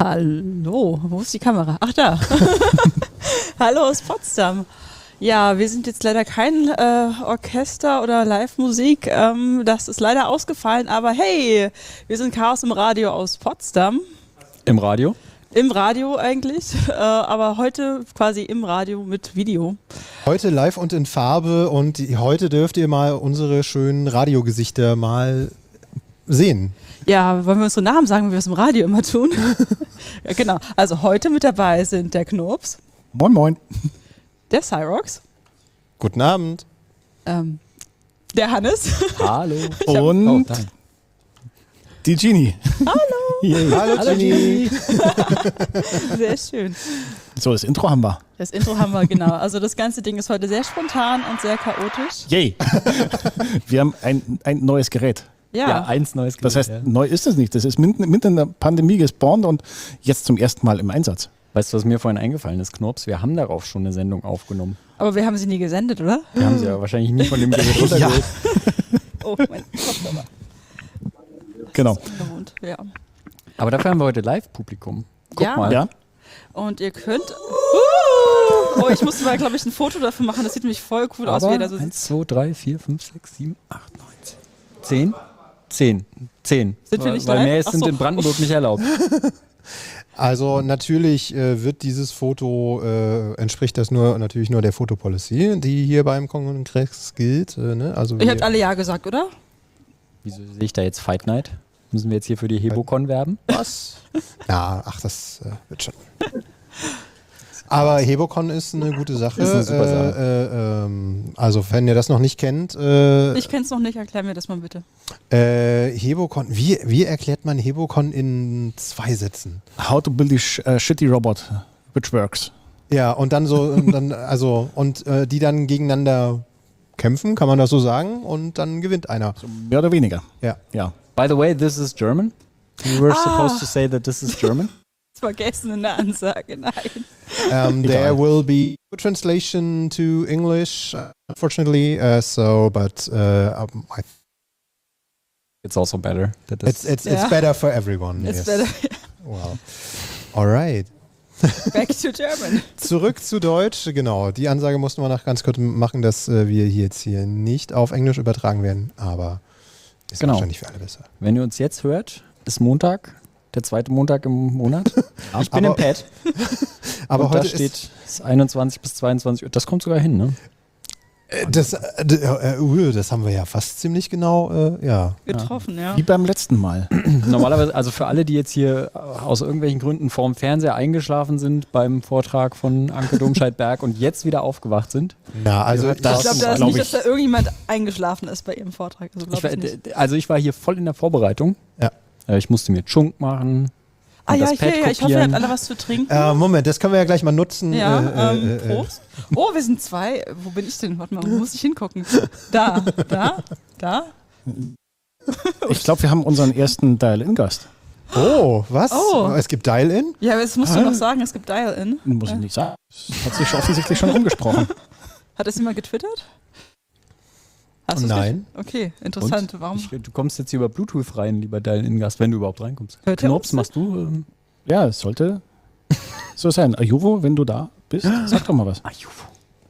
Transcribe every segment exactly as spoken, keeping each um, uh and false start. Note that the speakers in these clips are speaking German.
Hallo, wo ist die Kamera? Ach, da. Hallo aus Potsdam. Ja, wir sind jetzt leider kein äh, Orchester oder Live-Musik. Ähm, das ist leider ausgefallen, aber hey, wir sind Chaos im Radio aus Potsdam. Im Radio? Im Radio eigentlich, äh, aber heute quasi im Radio mit Video. Heute live und in Farbe und die, heute dürft ihr mal unsere schönen Radiogesichter mal sehen. Ja, wollen wir unsere Namen sagen, wie wir es im Radio immer tun? Ja, genau. Also heute mit dabei sind der Knurps. Moin, moin. Der Cyrox. Guten Abend. Ähm, der Hannes. Hallo. Und oh, die Genie. Hallo. Yeah. Hallo, Hallo Genie. Sehr schön. So, das Intro haben wir. Das Intro haben wir, genau. Also das ganze Ding ist heute sehr spontan und sehr chaotisch. Yay. Wir haben ein, ein neues Gerät. Ja. ja, eins neues Gerät. Das heißt, ja. neu ist es nicht. Das ist mitten, mitten in der Pandemie gespawnt und jetzt zum ersten Mal im Einsatz. Weißt du, was mir vorhin eingefallen ist, Knurps? Wir haben darauf schon eine Sendung aufgenommen. Aber wir haben sie nie gesendet, oder? Wir haben sie ja wahrscheinlich nie von dem Gerät runtergeholt. Oh, mein Kopfhörer. Genau. Ja. Aber dafür haben wir heute Live-Publikum. Guck Ja. mal. Ja. Und ihr könnt... Oh, ich musste mal, glaube ich, ein Foto dafür machen. Das sieht nämlich voll cool aus, wie ihr da so sitzt. eins, zwei, drei, vier, fünf, sechs, sieben, acht, neun, zehn. zehn. zehn. Sind wir nicht Weil live? mehr ist Ach so. in Brandenburg nicht erlaubt. Also natürlich äh, wird dieses Foto, äh, entspricht das nur natürlich nur der Fotopolicy, die hier beim Kongress gilt. Äh, ne? Also Ihr habt alle Ja gesagt, oder? Wieso sehe ich da jetzt Fight Night? Müssen wir jetzt hier für die Hebocon werben? Was? Ja, ach, das äh, wird schon. Aber Hebocon ist eine gute Sache. Ist eine super Sache. Äh, äh, ähm, also wenn ihr das noch nicht kennt. Äh, Ich kenn's noch nicht, erklär mir das mal bitte. Äh, Hebocon, wie, wie erklärt man Hebocon in zwei Sätzen? How to build a sh uh, shitty robot which works. Ja, und dann so, und dann, also, und äh, die dann gegeneinander kämpfen, kann man das so sagen, und dann gewinnt einer. So mehr oder weniger. Ja. Ja. By the way, this is German. We were Ah. supposed to say that this is German. Vergessen in der Ansage, nein. Um, there will be a translation to English, uh, unfortunately, uh, so, but uh, um, I It's also better. That this it's, it's, it's Ja. better for everyone. It's yes. better. Well, alright. Back to German. Zurück zu Deutsch, genau. Die Ansage mussten wir noch ganz kurz machen, dass äh, wir hier jetzt hier nicht auf Englisch übertragen werden, aber ist Genau. wahrscheinlich für alle besser. Wenn ihr uns jetzt hört, ist Montag, der zweite Montag im Monat. Ich bin Aber- im Pad. Aber und heute da steht es einundzwanzig bis zweiundzwanzig Uhr. Das kommt sogar hin, ne? Äh, Das, äh, d- äh, uh, das haben wir ja fast ziemlich genau, äh, ja. Getroffen, ja. Wie beim letzten Mal. Normalerweise, also für alle, die jetzt hier aus irgendwelchen Gründen vorm Fernseher eingeschlafen sind beim Vortrag von Anke Domscheit-Berg und jetzt wieder aufgewacht sind. Na, also hört Ich das, glaube da ist glaub nicht, ich. dass da irgendjemand eingeschlafen ist bei ihrem Vortrag. Also, Ich glaub war, ich nicht. d- also ich war hier voll in der Vorbereitung. Ja. Äh, Ich musste mir Chunk machen. Ah und ja, das Pad hier, ja, ich hoffe, ihr kopieren. habt alle was zu trinken. äh, Moment, das können wir ja gleich mal nutzen. Ja, äh, ähm, äh, äh, Prost. Oh, wir sind zwei. Wo bin ich denn? Warte mal, wo muss ich hingucken? Da, da, da. Ich glaube, wir haben unseren ersten Dial-In-Gast. Oh, was? Oh. Es gibt Dial-In? Ja, aber jetzt musst du noch sagen, es gibt Dial-In. Muss ich nicht sagen. Das hat sich offensichtlich schon rumgesprochen. Hat das jemand getwittert? Hast du's Nein. get- Okay, interessant. Warum? Ich, du kommst jetzt hier über Bluetooth rein, lieber Dial-In-Gast, wenn du überhaupt reinkommst. Hört ihr Knurps, uns? machst du? Ähm, Ja, es sollte so sein. Ajuvo, wenn du da bist, sag doch mal was. Ajuvo.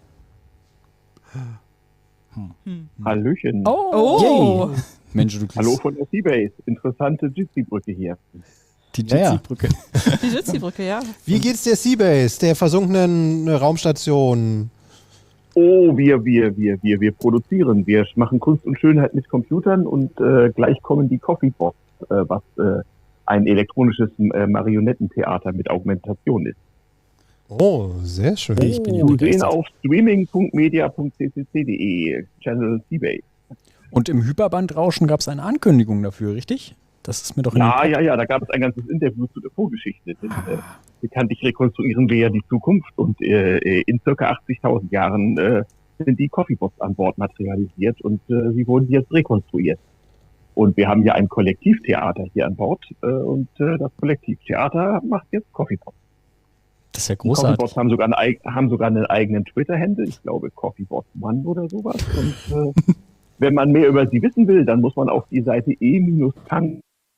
Hallöchen. Oh, Mensch, du kriegst Hallo von der Seabase. Interessante Jitsi-Brücke hier. die Ja, ja. Jitsi-Brücke. die Jitsi-Brücke, ja. Wie geht's der Seabase, der versunkenen äh, Raumstation? Oh, wir, wir, wir, wir, wir produzieren. Wir machen Kunst und Schönheit mit Computern und äh, gleich kommen die Coffeebots, äh, was äh, ein elektronisches äh, Marionettentheater mit Augmentation ist. Oh, sehr schön. Ich bin ja Zu sehen begeistert. auf streaming punkt media punkt c c c punkt d e, Channel Seabase. Und im Hyperbandrauschen gab es eine Ankündigung dafür, richtig? Das ist mir doch in Ja, den- ja, ja, da gab es ein ganzes Interview zu der Vorgeschichte. Denn, äh, bekanntlich rekonstruieren wir ja die Zukunft und äh, äh, in circa achtzigtausend Jahren äh, sind die Coffeebots an Bord materialisiert und äh, sie wurden jetzt rekonstruiert. Und wir haben ja ein Kollektivtheater hier an Bord äh, und äh, das Kollektivtheater macht jetzt Coffeebots. Das ist ja Die großartig. Coffeebots haben sogar, einen, eig- haben sogar einen eigenen Twitter-Handle, ich glaube Coffeebots One oder sowas. Und äh, wenn man mehr über sie wissen will, dann muss man auf die Seite e-punk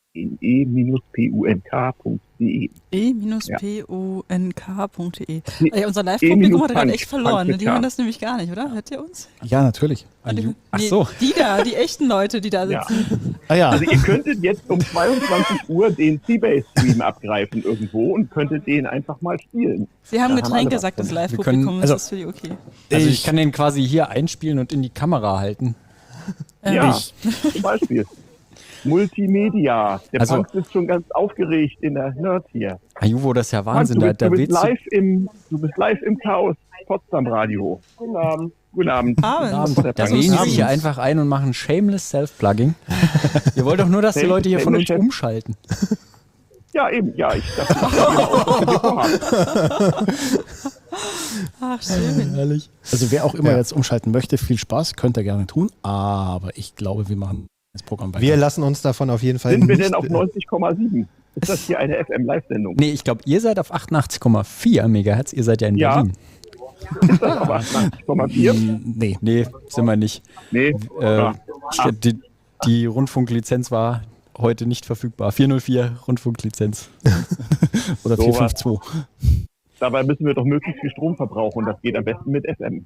e punkt punk punkt de. e punkt punk punkt de. Ja, unser Live-Publikum hat er gerade echt verloren. Ne? Die hören das nämlich gar nicht, oder? Hört ihr uns? Ja, natürlich. Ah, die, Ach nee, so. Die da, die echten Leute, die da Ja. sitzen. Ah ja, Also ihr könntet jetzt um zweiundzwanzig Uhr den C-Base-Stream abgreifen irgendwo und könntet den einfach mal spielen. Sie haben Da haben Getränke, alle sagt das was Live-Publikum. können- Ist also- das für die okay? Also ich, Ich- kann den quasi hier einspielen und in die Kamera halten. Ja, zum Beispiel. Multimedia. Der Also- Punk ist schon ganz aufgeregt in der Nerd hier. Ajuvo, das ist ja Wahnsinn. du Da, bist, da du, bist willst du, live im, du bist live im Chaos Potsdam Radio. Guten Abend. Guten Abend. Abend. Der da Punk wählen ist die sich hier abends. einfach ein und machen shameless Self-Plugging. Ihr wollt doch nur, dass die Leute hier von uns Shameless- umschalten. Ja, eben. Ja, ich dachte, das ist auch, was wir vorhaben. Ach, schön. Herrlich. also wer auch immer Ja. jetzt umschalten möchte, viel Spaß, könnt ihr gerne tun. Aber ich glaube, wir machen das Programm weiter. Wir lassen uns davon auf jeden Fall Sind wir nicht- denn auf neunzig Komma sieben? Ist das hier eine F M-Live-Sendung? Nee, ich glaube, ihr seid auf achtundachtzig Komma vier Megahertz. Ihr seid ja in Ja. Berlin. Ist das auf achtundachtzig Komma vier? Mm, Nee, Nee, sind wir nicht. Nee. Äh, Ja. ich, die, die Rundfunklizenz war heute nicht verfügbar. vierhundertvier Rundfunklizenz. oder So vier was. fünf zwei. Dabei müssen wir doch möglichst viel Strom verbrauchen. Das geht am besten mit F M.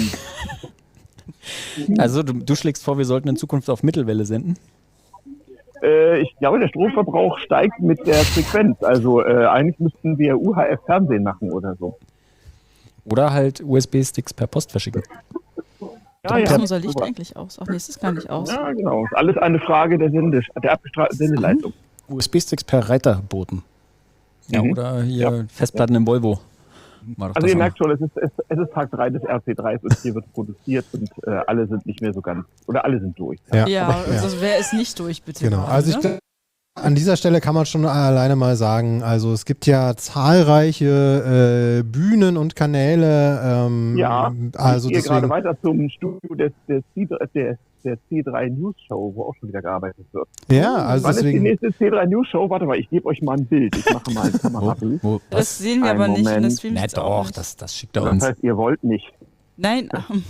Also du, du schlägst vor, wir sollten in Zukunft auf Mittelwelle senden. Äh, ich glaube, der Stromverbrauch steigt mit der Frequenz. Also äh, eigentlich müssten wir U H F-Fernsehen machen oder so. Oder halt U S B-Sticks per Post verschicken. Ja, Wie ja. sieht unser Licht eigentlich aus? Ach nee, es ist gar nicht aus. Ja, genau. Ist alles eine Frage der, Sende, der abgestrahlten Sendeleistung. U S B-Sticks per Reiterboten. Ja, Mhm. oder hier Ja. Festplatten im Volvo. War doch Also das ihr auch. merkt schon, es ist, es, es ist Tag drei des R C drei und hier wird produziert und äh, alle sind nicht mehr so ganz, oder alle sind durch. Ja. Ja, also wer ist nicht durch, bitte? Genau. gerade, Also ich ne? glaub, an dieser Stelle kann man schon alleine mal sagen, also es gibt ja zahlreiche äh, Bühnen und Kanäle. Ähm, Ja, also ich gehe gerade deswegen. weiter zum Studio des, des C drei, der, der C drei News Show, wo auch schon wieder gearbeitet wird. Ja, also Wann ist die deswegen. nächste C drei News Show? Warte mal, ich gebe euch mal ein Bild. Ich mache mal ein Kamerabild. Wo, Das was? sehen wir Ein aber nicht in der Moment. Stream. Na doch, das, das schickt er Das uns. heißt, ihr wollt nicht. Nein,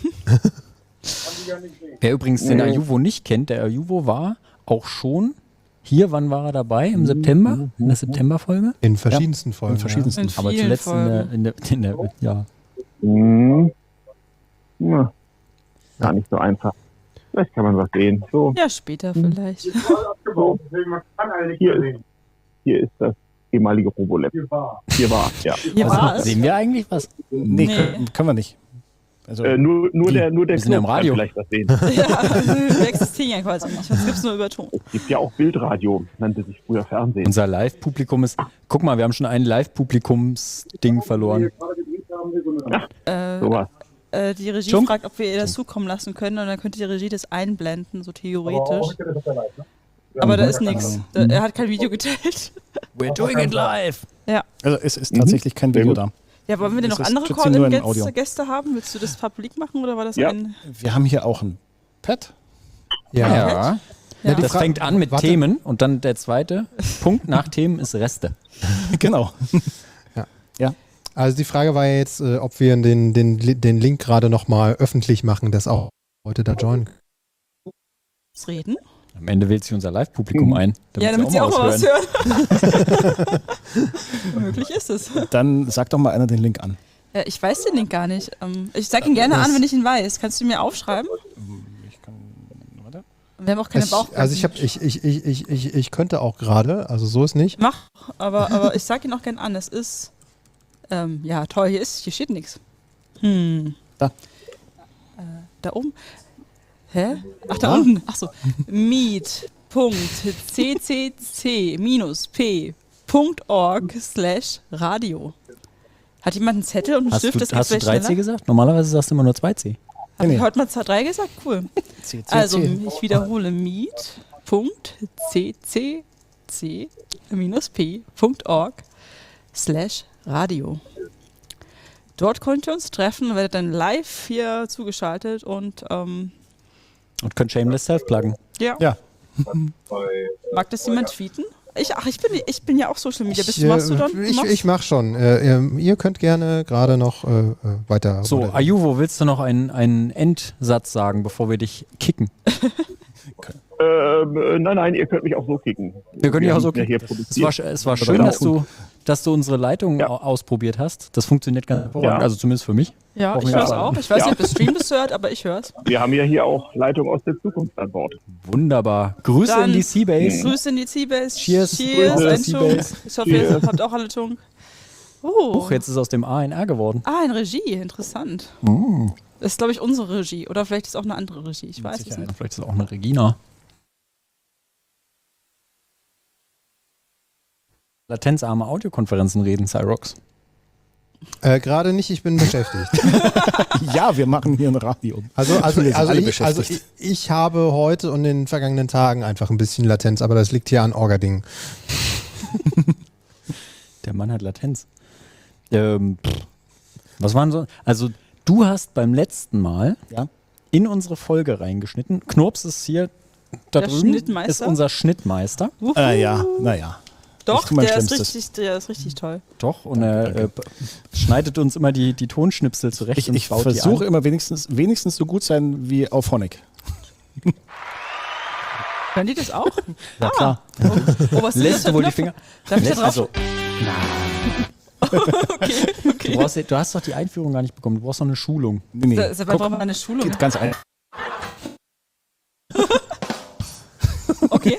Wer übrigens den Nee. Ajuvo nicht kennt, der Ajuvo war auch schon hier, wann war er dabei? Im September? In der Septemberfolge? In verschiedensten Folgen. In verschiedensten. in Aber vielen zuletzt in der, Folgen. in der, in der, ja. Hm. Ja. Gar nicht so einfach. Vielleicht kann man was sehen. So, Ja, später vielleicht. so. Hier, ist, hier ist das ehemalige Robolab. Hier war, ja. Hier war Also, es. sehen wir eigentlich was? Nee, Nee. Können, können wir nicht. Also, Äh, nur, nur Wie? der, nur der Wir sind ja im Knopf kann Radio. vielleicht was sehen. Ja, wir existieren ja quasi nicht. Das gibt's nur über Ton. Es gibt ja auch Bildradio, nannte sich früher Fernsehen. Unser Live-Publikum ist, guck mal, wir haben schon ein Live-Publikums-Ding verloren. Äh, Sowas. äh, die Regie Schunk? fragt, ob wir ihr das zukommen lassen können und dann könnte die Regie das einblenden, so theoretisch. Aber da ist nichts. Er hat kein Video geteilt. We're doing it live! also es ist tatsächlich kein Video da. Ja, wollen wir denn Es noch ist andere trotzdem nur ein Call-In-Gäste Audio. Gäste haben? Willst du das publik machen oder war das Ja. ein... Wir haben hier auch ein Pad. Ja. Ja. Ja. die Das Fra- fängt an mit Warte. Themen und dann der zweite Punkt nach Themen ist Reste. Genau. Also die Frage war ja jetzt, äh, ob wir den, den, den Link gerade nochmal öffentlich machen, dass auch Leute da joinen. Das Reden? Am Ende wählt sich unser Live-Publikum ein. Ja, damit sie auch mal was hören. Möglich ist es. Dann sag doch mal einer den Link an. Ja, ich weiß den Link gar nicht. Ähm, Ich sag ihn gerne an, wenn ich ihn weiß. Kannst du ihn mir aufschreiben? Ich kann, warte. Wir haben auch keine Ich, Bauchgrenzen. also ich, hab, ich, ich, ich, ich, ich, ich könnte auch gerade, also so ist nicht. Mach, aber, aber ich sag ihn auch gerne an. Es ist... Ähm, ja, toll, hier ist, hier steht nichts. Hm. Da. Äh, da oben. Hä? Ach, da unten. Ach so. meet.ccc-p.org slash radio. Hat jemand einen Zettel und einen Hast Stift? du, Das geht hast du vielleicht drei C schneller? gesagt? Normalerweise sagst du immer nur zwei C. Hab Nee, ich nee. heute mal drei gesagt? Cool. C, C, Also, C. ich wiederhole meet.ccc-p.org slash radio. Dort könnt ihr uns treffen und werdet dann live hier zugeschaltet und ähm, Und könnt Shameless Self-pluggen. ja. Ja. Mag das jemand tweeten? Ich, ach, ich bin, ich bin ja auch Social Media. Bist Ich, du äh, Mastodon? Du ich, machst- ich mach schon. Äh, ähm, ihr könnt gerne gerade noch äh, äh, weiter. So, Ajuvo, willst du noch einen, einen Endsatz sagen, bevor wir dich kicken? Ähm, äh, nein, nein, ihr könnt mich auch so kicken. Wir können dich auch so haben ja kicken. hier Es war, produziert. es war schön, dass du, dass du unsere Leitung Ja. au- ausprobiert hast. Das funktioniert ganz hervorragend, Ja. also zumindest für mich. Ja, ich Hoffentlich höre es auch. auch. Ich weiß Ja. nicht, ob der Stream das hört, aber ich höre es. Wir haben ja hier auch Leitung aus der Zukunft an Bord. Wunderbar. Grüße Dann- in die Seabase. Grüße in die Seabase. Cheers. Cheers. Grüße, Entzug. Seabase. Ich hoffe, ihr Cheers. habt auch alle Zungen. Oh. Huch, jetzt ist aus dem A ein R geworden. Ah, ein Regie. Interessant. Das ist, glaube ich, unsere Regie. Oder vielleicht ist es auch eine andere Regie. Ich weiß es Sicherheit. nicht. Vielleicht ist es auch eine Regina. Latenzarme Audiokonferenzen reden, Cyrox. Äh, Gerade nicht, ich bin beschäftigt. Ja, wir machen hier ein Radio. Also, also, Wir sind also, alle ich, also ich, beschäftigt. ich habe heute und in den vergangenen Tagen einfach ein bisschen Latenz, aber das liegt hier an Orgading. Der Mann hat Latenz. Ähm, pff. Was waren so? Also, du hast beim letzten Mal Ja. in unsere Folge reingeschnitten. Knurps ist hier da Der drüben. Schnittmeister? Ist unser Schnittmeister. Wuhu. Äh, ja, naja. Doch, ich tu mein der ist, Schlimmstes. richtig, der ist richtig toll. Doch, und er äh, schneidet uns immer die, die Tonschnipsel zurecht Ich, und ich baut die versuche ein. immer wenigstens, wenigstens so gut sein wie auf Honeck. Hören die das auch? Ja, klar. Oh, oh, was sind das Lässt für du wohl die Knöpfe? Finger? Darf ich da Lässt, drauf? also, du, brauchst, du hast doch die Einführung gar nicht bekommen. Du brauchst noch eine Schulung. Nee, nee. Das ist einfach mal eine Schulung. Geht ganz einfach. Okay.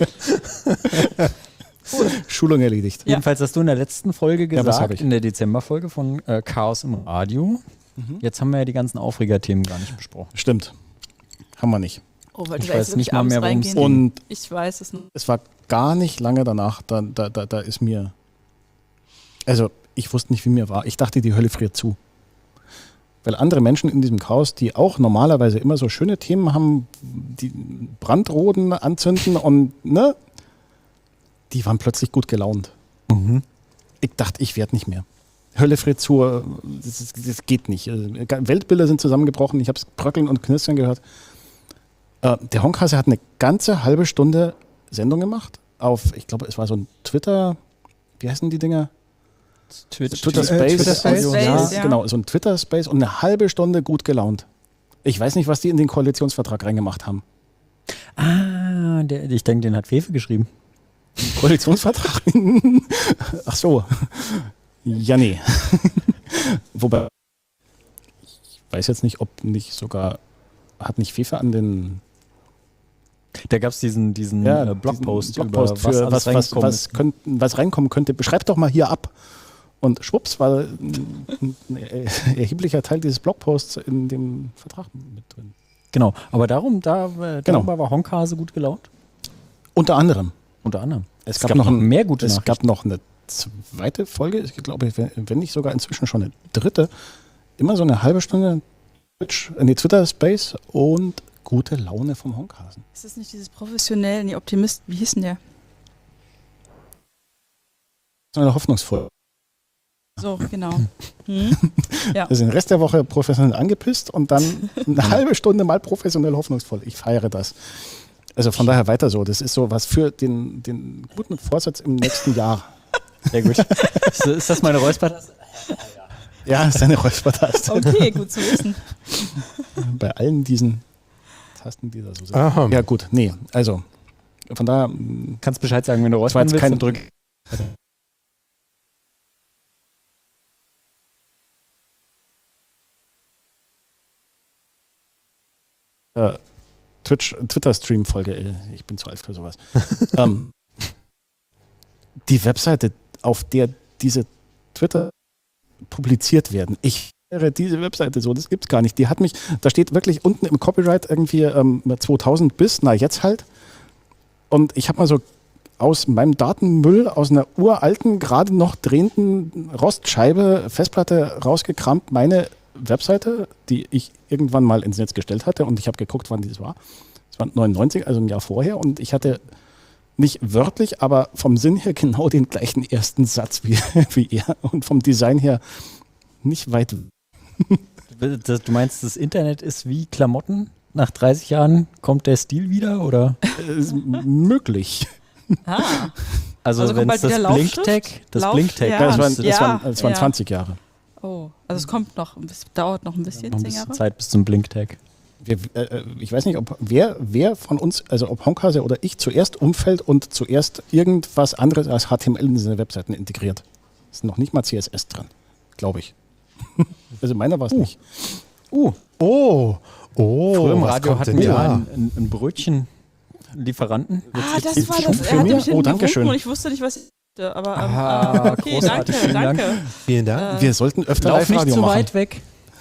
Schulung erledigt. Ja. Jedenfalls hast du in der letzten Folge Ja, was hab gesagt, ich? in der Dezemberfolge von äh, Chaos im Radio. Mhm. Jetzt haben wir ja die ganzen Aufregerthemen gar nicht besprochen. Stimmt. Haben wir nicht. Oh, weil Ich die da weiß jetzt nicht wirklich mal abends mehr, worum es reingehen. geht. Und Ich weiß es nicht. es war gar nicht lange danach, da, da, da, da ist mir, also ich wusste nicht, wie mir war. Ich dachte, die Hölle friert zu. Weil andere Menschen in diesem Chaos, die auch normalerweise immer so schöne Themen haben, die Brandroden anzünden und, ne, die waren plötzlich gut gelaunt. Mhm. Ich dachte, ich werde nicht mehr. Hölle friert zu, das, ist, das geht nicht. Also, Weltbilder sind zusammengebrochen, ich habe es bröckeln und knistern gehört. Äh, der Honkhase hat eine ganze halbe Stunde Sendung gemacht auf, ich glaube, es war so ein Twitter, wie heißen die Dinger? Twitch, Twitter Äh, Space. Twitter Space, ja, ja. ja. Genau, so ein Twitter Space und eine halbe Stunde gut gelaunt. Ich weiß nicht, was die in den Koalitionsvertrag reingemacht haben. Ah, der, ich denke, den hat Fefe geschrieben. Koalitionsvertrag? Ach so. Ja, nee. Wobei, ich weiß jetzt nicht, ob nicht sogar, hat nicht Fefe an den Da gab es diesen, diesen ja, äh, Blogpost, diesen Blogpost über was für alles was, was, reingekommen was, ist. könnt, was reinkommen könnte. Beschreibt doch mal hier ab. Und schwupps war ein, ein erheblicher Teil dieses Blogposts in dem Vertrag mit drin. Genau, aber darum, da, äh, Genau. darüber war Honkhase gut gelaunt. Unter anderem. Unter anderem. Es, Es gab, gab noch, noch ein, mehr gute Es Nachrichten. gab noch eine zweite Folge, ich glaube, wenn wenn nicht sogar inzwischen schon eine dritte. Immer so eine halbe Stunde Twitch, äh, nee, Twitter Space und gute Laune vom Honkhasen. Ist das nicht dieses professionell, nee, Optimist, wie hieß denn der? So eine hoffnungsvoll. So, genau. Hm? Ja. Also den Rest der Woche professionell angepisst und dann eine halbe Stunde mal professionell hoffnungsvoll. Ich feiere das. Also von daher weiter so. Das ist so was für den, den guten Vorsatz im nächsten Jahr. Sehr gut. ist, ist das meine Räuspertaste? Ja, ist eine Räuspertaste. Okay, gut zu wissen. Bei allen diesen Tasten, die da so sind. Aha. Ja gut, nee, also von daher mh, Kannst Bescheid sagen, wenn du das war räuspern jetzt willst, kein dann drück. äh, Twitch, Twitter-Stream-Folge, äh, ich bin zu alt für sowas. ähm, die Webseite, auf der diese Twitter publiziert werden, ich wäre diese Webseite so, das gibt's gar nicht. Die hat mich, da steht wirklich unten im Copyright irgendwie ähm, zweitausend bis, na jetzt halt. Und ich habe mal so aus meinem Datenmüll, aus einer uralten, gerade noch drehenden Rostscheibe, Festplatte rausgekramt, meine Webseite, die ich irgendwann mal ins Netz gestellt hatte und ich habe geguckt, wann das war. Es war neunundneunzig, also ein Jahr vorher und ich hatte nicht wörtlich, aber vom Sinn her genau den gleichen ersten Satz wie, wie er und vom Design her nicht weit. Das- Du meinst, das Internet ist wie Klamotten? Nach dreißig Jahren kommt der Stil wieder? Oder? Äh, möglich. Ah, Also, Also kommt wenn bald es das wieder Laufschrift? Blinktag, das Lauf- Blinktag, ja. Ja, das, waren, das- das, ja, waren, das waren ja. zwanzig Jahre. oh. Also es kommt noch, ein bisschen, dauert noch ein bisschen, noch ein zehn bisschen Jahre. Zeit bis zum Blinktag. Wir, äh, ich weiß nicht, ob wer, wer von uns, also ob Honkhase oder ich, zuerst umfällt und zuerst irgendwas anderes als H T M L in seine Webseiten integriert. Ist noch nicht mal C S S dran, glaube ich. Also meiner war es uh. nicht. Uh. Oh. Oh. Früher im Radio hatten wir ja. ein, ein, ein Brötchen-Lieferanten. Ah, das war das. Er hat mich oh, danke schön. Und ich wusste nicht, was ich hatte. Aber ähm, ah, okay, großartig. danke, Vielen danke. Dank. Vielen Dank. Äh, Wir sollten öfter Lauf nicht Live-Radio zu machen. weit weg.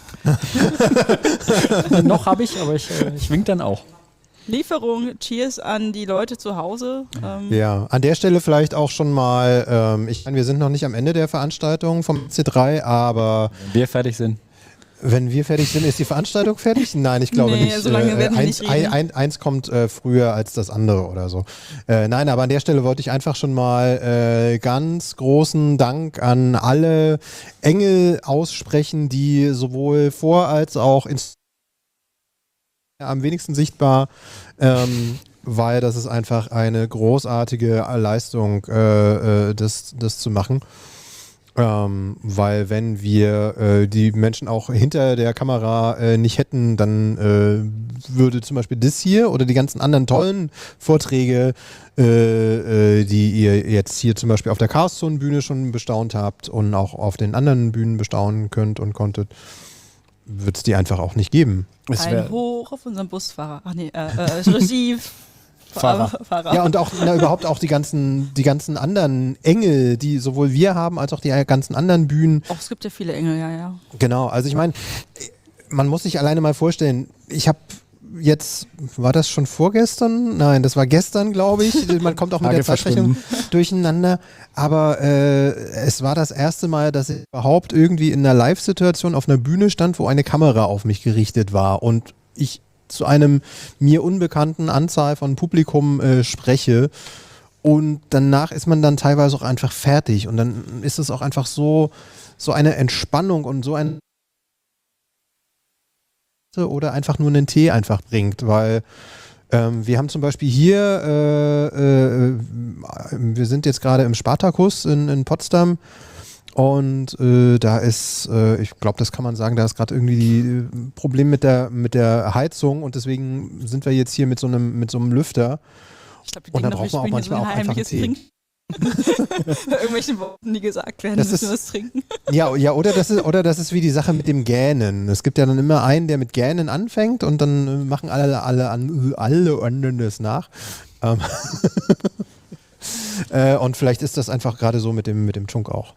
Noch habe ich, aber ich, äh, ich wink dann auch. Lieferung, Cheers an die Leute zu Hause. Ähm, Ja, an der Stelle vielleicht auch schon mal, ähm, ich meine, wir sind noch nicht am Ende der Veranstaltung vom C drei, aber Wenn wir fertig sind. wenn wir fertig sind, ist die Veranstaltung fertig? Nein, ich glaube Nee, nicht. so lange werden wir eins, nicht reden. ein, ein, eins kommt äh, früher als das andere oder so. Äh, nein, aber an der Stelle wollte ich einfach schon mal äh, ganz großen Dank an alle Engel aussprechen, die sowohl vor als auch in am wenigsten sichtbar, ähm, weil das ist einfach eine großartige Leistung, äh, äh, das, das zu machen. Ähm, weil wenn wir äh, die Menschen auch hinter der Kamera äh, nicht hätten, dann äh, würde zum Beispiel das hier oder die ganzen anderen tollen Vorträge, äh, äh, die ihr jetzt hier zum Beispiel auf der Chaos-Zone-Bühne schon bestaunt habt und auch auf den anderen Bühnen bestaunen könnt und konntet, wird es die einfach auch nicht geben. Es Ein wär, Hoch auf unseren Busfahrer. Ach nee, äh, äh, Regie. Fahrer. Fahrer. Ja, und auch na, überhaupt auch die ganzen, die ganzen anderen Engel, die sowohl wir haben, als auch die ganzen anderen Bühnen. Och, es gibt ja viele Engel, ja, ja. Genau, also ich meine, man muss sich alleine mal vorstellen, ich habe jetzt, war das schon vorgestern? Nein, das war gestern, glaube ich. Man kommt auch mit Tage der Zeitrechnung durcheinander. Aber äh, es war das erste Mal, dass ich überhaupt irgendwie in einer Live-Situation auf einer Bühne stand, wo eine Kamera auf mich gerichtet war und ich zu einem mir unbekannten Anzahl von Publikum äh, spreche. Und danach ist man dann teilweise auch einfach fertig. Und dann ist es auch einfach so, so eine Entspannung und so ein oder einfach nur einen Tee einfach bringt, weil ähm, wir haben zum Beispiel hier, äh, äh, wir sind jetzt gerade im Spartakus in, in Potsdam und äh, da ist, äh, ich glaube, das kann man sagen, da ist gerade irgendwie die äh, Problem mit der mit der Heizung und deswegen sind wir jetzt hier mit so einem mit so einem Lüfter. Ich glaube, die Und denken da doch, wir braucht man auch spielen hier so manchmal ein auch einfach heimliches einen Tee. Trinken. Irgendwelche Worten, die gesagt werden, Das müssen ist- wir was trinken. Ja, ja, oder das ist oder das ist wie die Sache mit dem Gähnen. Es gibt ja dann immer einen, der mit Gähnen anfängt und dann äh, machen alle alle an, alle anderen das nach. Ähm äh, und vielleicht ist das einfach gerade so mit dem mit dem Chunk auch.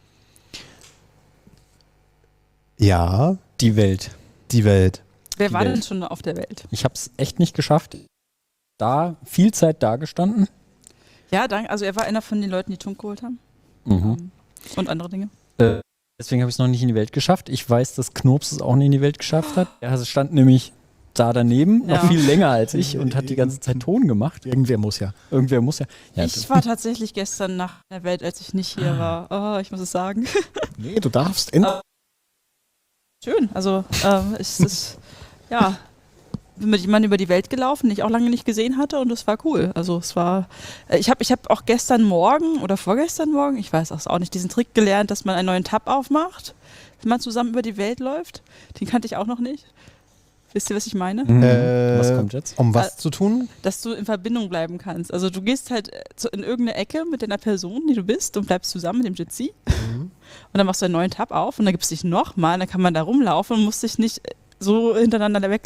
Ja, Die Welt. die Welt. Wer Die war Welt. denn schon auf der Welt? Ich habe es echt nicht geschafft. Da viel Zeit da gestanden. Ja, danke. Also er war einer von den Leuten, die Tunk geholt haben. Mhm. Und andere Dinge. Äh, deswegen habe ich es noch nicht in die Welt geschafft. Ich weiß, dass Knurps es auch nicht in die Welt geschafft hat. Er stand nämlich da daneben, Ja. noch viel länger als ich und hat die ganze Zeit Ton gemacht. irgendwer muss ja. Irgendwer muss ja. ja Ich war tatsächlich gestern nach der Welt, als ich nicht hier war. Oh, ich muss es sagen. Nee, du darfst. In, Schön. Also ähm, es ist, ja, bin mit jemandem über die Welt gelaufen, den ich auch lange nicht gesehen hatte und das war cool. Also es war, äh, ich habe ich hab auch gestern Morgen oder vorgestern Morgen, ich weiß auch nicht, diesen Trick gelernt, dass man einen neuen Tab aufmacht, wenn man zusammen über die Welt läuft. Den kannte ich auch noch nicht. Wisst ihr, was ich meine? Mhm. Äh, Was kommt jetzt? Um was Äh, zu tun? Dass du in Verbindung bleiben kannst. Also du gehst halt äh, zu- in irgendeine Ecke mit deiner Person, die du bist und bleibst zusammen mit dem Jitsi. Mhm. Und dann machst du einen neuen Tab auf und dann gibst du dich nochmal, dann kann man da rumlaufen und musst dich nicht so hintereinander da weg.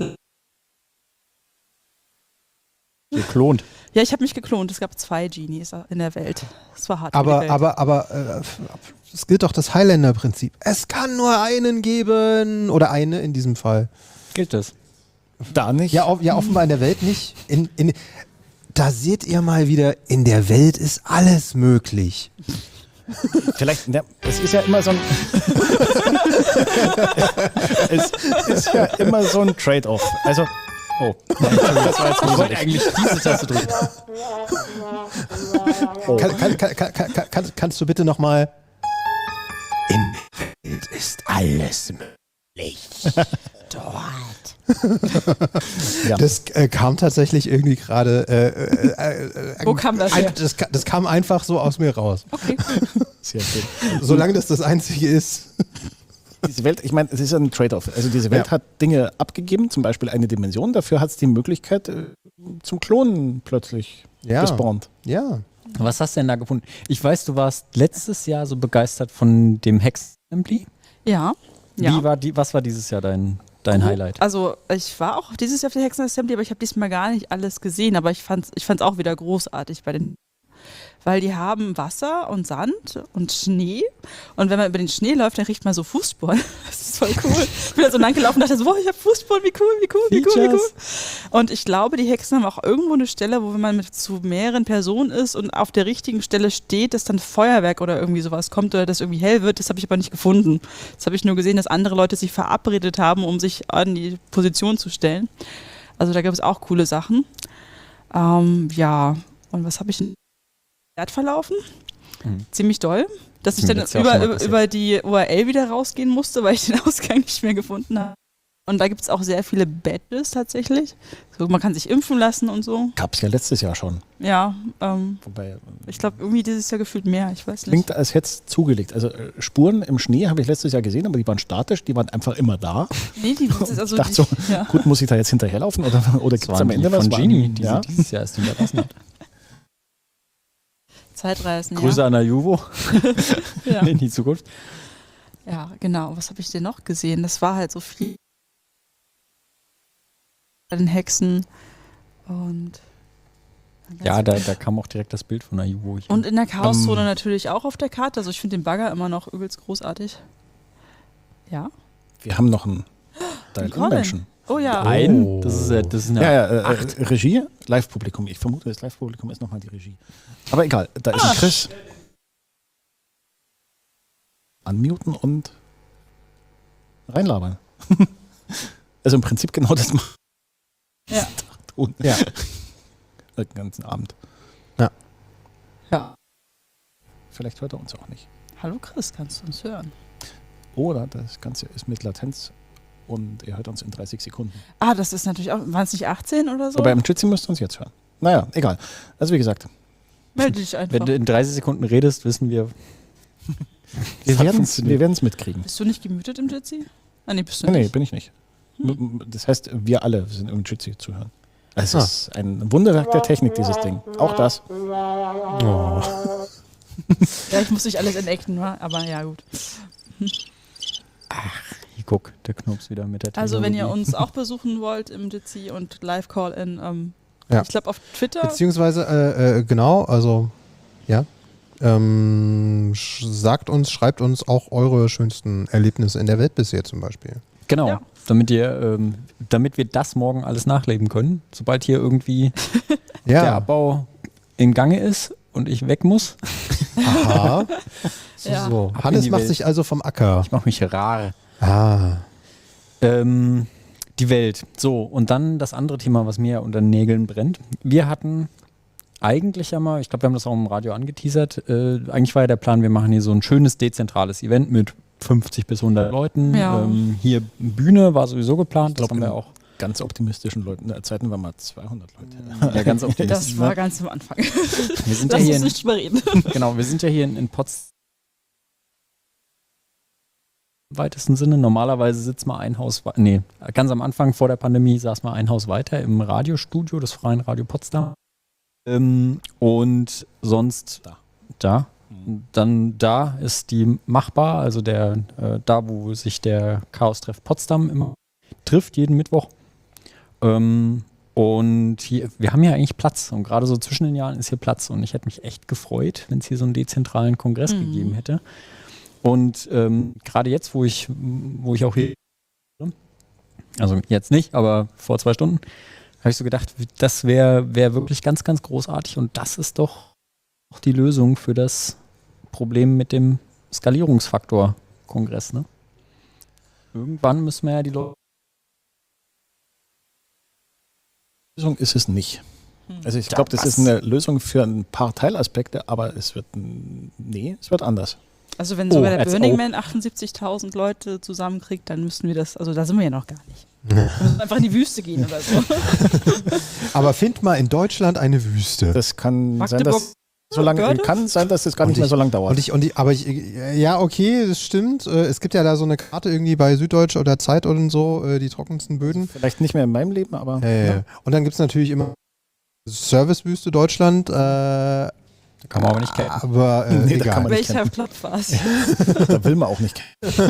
Geklont. Ja, ich habe mich geklont. Es gab zwei Genies in der Welt. Es war hart. für die Aber, Welt. aber, aber, äh, es gilt doch das Highlander-Prinzip. Es kann nur einen geben. Oder eine in diesem Fall. Gilt das? da nicht. Ja, auf, ja offenbar in der Welt nicht. In, in, da seht ihr mal wieder, in der Welt ist alles möglich. Vielleicht, ne, es ist ja immer so ein. es ist ja immer so ein Trade-off. Also, Oh. Das war jetzt ich wollte eigentlich diese Taste drücken. Oh. Kann, kann, kann, kann, kann, kann, kannst du bitte nochmal. In der Welt ist alles möglich. Dort. Ja. Das äh, kam tatsächlich irgendwie gerade. Äh, äh, äh, Wo kam das ein, her? das, ka- das kam einfach so aus mir raus. Okay. sehr schön. Solange das das Einzige ist. diese Welt, ich meine, es ist ein Trade-off. Also diese Welt Ja. hat Dinge abgegeben, zum Beispiel eine Dimension. Dafür hat es die Möglichkeit äh, zum Klonen plötzlich Ja. gespawnt. Ja. Was hast du denn da gefunden? Ich weiß, du warst letztes Jahr so begeistert von dem Hex-Assembly. Ja. ja. Wie war die, was war dieses Jahr dein, dein Highlight? Also ich war auch dieses Jahr auf der Hexen-Assembly, aber ich habe diesmal gar nicht alles gesehen. Aber ich fand es ich fand's auch wieder großartig bei den, weil die haben Wasser und Sand und Schnee. Und wenn man über den Schnee läuft, dann riecht man so Fußspuren. Das ist voll cool. Ich bin da so lang gelaufen und dachte so, boah, ich habe Fußspuren, wie cool, wie cool, wie cool, wie cool. Und ich glaube, die Hexen haben auch irgendwo eine Stelle, wo wenn man mit zu mehreren Personen ist und auf der richtigen Stelle steht, dass dann Feuerwerk oder irgendwie sowas kommt oder das irgendwie hell wird. Das habe ich aber nicht gefunden. Das habe ich nur gesehen, dass andere Leute sich verabredet haben, um sich an die Position zu stellen. Also da gibt es auch coole Sachen. Ähm, ja, und was habe ich denn? Verlaufen. Mhm. Ziemlich doll. Dass ich Mir dann letztes Jahr auch schon mal über, passiert. über die U R L wieder rausgehen musste, weil ich den Ausgang nicht mehr gefunden habe. Und da gibt es auch sehr viele Badges tatsächlich. So, man kann sich impfen lassen und so. Gab es ja letztes Jahr schon. Ja, ähm, Wobei, ich glaube irgendwie dieses Jahr gefühlt mehr. Ich weiß nicht. klingt, als hätte es zugelegt. Also äh, Spuren im Schnee habe ich letztes Jahr gesehen, aber die waren statisch, die waren einfach immer da. Nee, die, also ich dachte die, so, ja. gut, muss ich da jetzt hinterherlaufen oder, oder Das gibt es waren am Ende die was? von Genie, die ja? sie dieses Jahr erst hinterlassen hat. Zeitreisen, Grüße ja. an der Juvo Ja. in die Zukunft. Ja, genau. Was habe ich denn noch gesehen? Das war halt so viel. Bei den Hexen und Ja, da, da kam auch direkt das Bild von der Juvo. hier. Und in der Chaoszone Ähm. natürlich auch auf der Karte. Also ich finde den Bagger immer noch übelst großartig. Ja. Wir haben noch einen Dial-In-Menschen. Oh ja. Ein? Oh. Das ist, ja- das ist eine Ja, ja, äh, äh, Regie, Live-Publikum. Ich vermute, das Live-Publikum ist nochmal die Regie. Aber egal, da ist ein Chris. Unmuten und reinlabern. Also im Prinzip genau das machen. Ja. Tun. Ja. Den ganzen Abend. Ja. Vielleicht hört er uns auch nicht. Hallo Chris, kannst du uns hören? Oder das Ganze ist mit Latenz und er hört uns in dreißig Sekunden. Ah, das ist natürlich auch, waren es nicht achtzehn oder so? Aber im Jitsi müsst ihr uns jetzt hören. Naja, egal. Also wie gesagt, Melde dich einfach. Wenn du in dreißig Sekunden redest, wissen wir. wir hat werden es funktioniert. wir werden's mitkriegen. Bist du nicht gemütet im Jitsi? Ah, nee, bist du Nee, nee, nicht. bin ich nicht. Das heißt, wir alle sind im Jitsi zu hören. Es Ah. ist ein Wunderwerk der Technik, dieses Ding. Auch das. Oh. Ja, ich muss nicht alles entecken, wa? Aber ja, gut. Hier, guck, der Knops wieder mit der Also wenn ihr Technologie. uns auch besuchen wollt im Jitsi und Live-Call-In, ähm, Ja. ich glaube auf Twitter. Beziehungsweise, äh, äh, genau, also, ja. Ähm, sch- sagt uns, schreibt uns auch eure schönsten Erlebnisse in der Welt bisher zum Beispiel. Genau, Ja. damit ihr, ähm, damit wir das morgen alles nachleben können, sobald hier irgendwie der Ja, Abbau in Gange ist und ich weg muss. aha. So, Ja. so. Ab in Hannes die macht Welt. sich also vom Acker. Ich mache mich rar. Ah. Ähm, die Welt. So, und dann das andere Thema, was mir unter den Nägeln brennt. Wir hatten eigentlich ja mal, ich glaube, wir haben das auch im Radio angeteasert, äh, eigentlich war ja der Plan, wir machen hier so ein schönes dezentrales Event mit fünfzig bis hundert Leuten. Ja. Ähm, hier Bühne war sowieso geplant, Ich glaub, das haben wir in- auch. Ganz optimistischen Leuten. In Zeiten waren mal zweihundert Leute. Ja, ganz optimistisch. Das war ganz am Anfang. Wir sind ja Lass hier uns in, nicht überreden. genau, wir sind ja hier in, in Potsdam im weitesten Sinne. Normalerweise sitzt mal ein Haus, wei- nee, ganz am Anfang vor der Pandemie saß mal ein Haus weiter im Radiostudio des Freien Radio Potsdam. Ähm, und sonst Da. da. Dann da ist die machbar, also der, äh, da, wo sich der Chaos-Treff Potsdam immer trifft, jeden Mittwoch. Ähm, und hier, wir haben ja eigentlich Platz und gerade so zwischen den Jahren ist hier Platz und ich hätte mich echt gefreut, wenn es hier so einen dezentralen Kongress Mhm. gegeben hätte. Und ähm, gerade jetzt, wo ich, wo ich auch hier, also jetzt nicht, aber vor zwei Stunden, habe ich so gedacht, das wäre wär wirklich ganz, ganz großartig und das ist doch auch die Lösung für das Problem mit dem Skalierungsfaktor-Kongress. Ne? Irgendwann müssen wir ja die Leute. Lösung ist es nicht. Also ich Ja, glaube, das was? ist eine Lösung für ein paar Teilaspekte, aber es wird, n- nee, es wird anders. Also wenn Oh, sogar der als Burning auch. Man achtundsiebzigtausend Leute zusammenkriegt, dann müssten wir das, also da sind wir ja noch gar nicht. Wir müssen einfach in die Wüste gehen oder so. Aber find mal in Deutschland eine Wüste. Das kann sein, Magdeburg dass so lange, Gehört? kann sein, dass das gar nicht Und mehr ich- so lange dauert. Und ich, und ich, aber ich, ja, okay, das stimmt. Äh, Es gibt ja da so eine Karte irgendwie bei Süddeutsche oder Zeit und so, äh, die trockensten Böden. Vielleicht nicht mehr in meinem Leben, aber Äh, ja. Und dann gibt es natürlich immer Servicewüste Deutschland, äh, Da kann man aber nicht campen. aber äh, Nee, da egal. kann man nicht Welcher Plot war es? da will man auch nicht.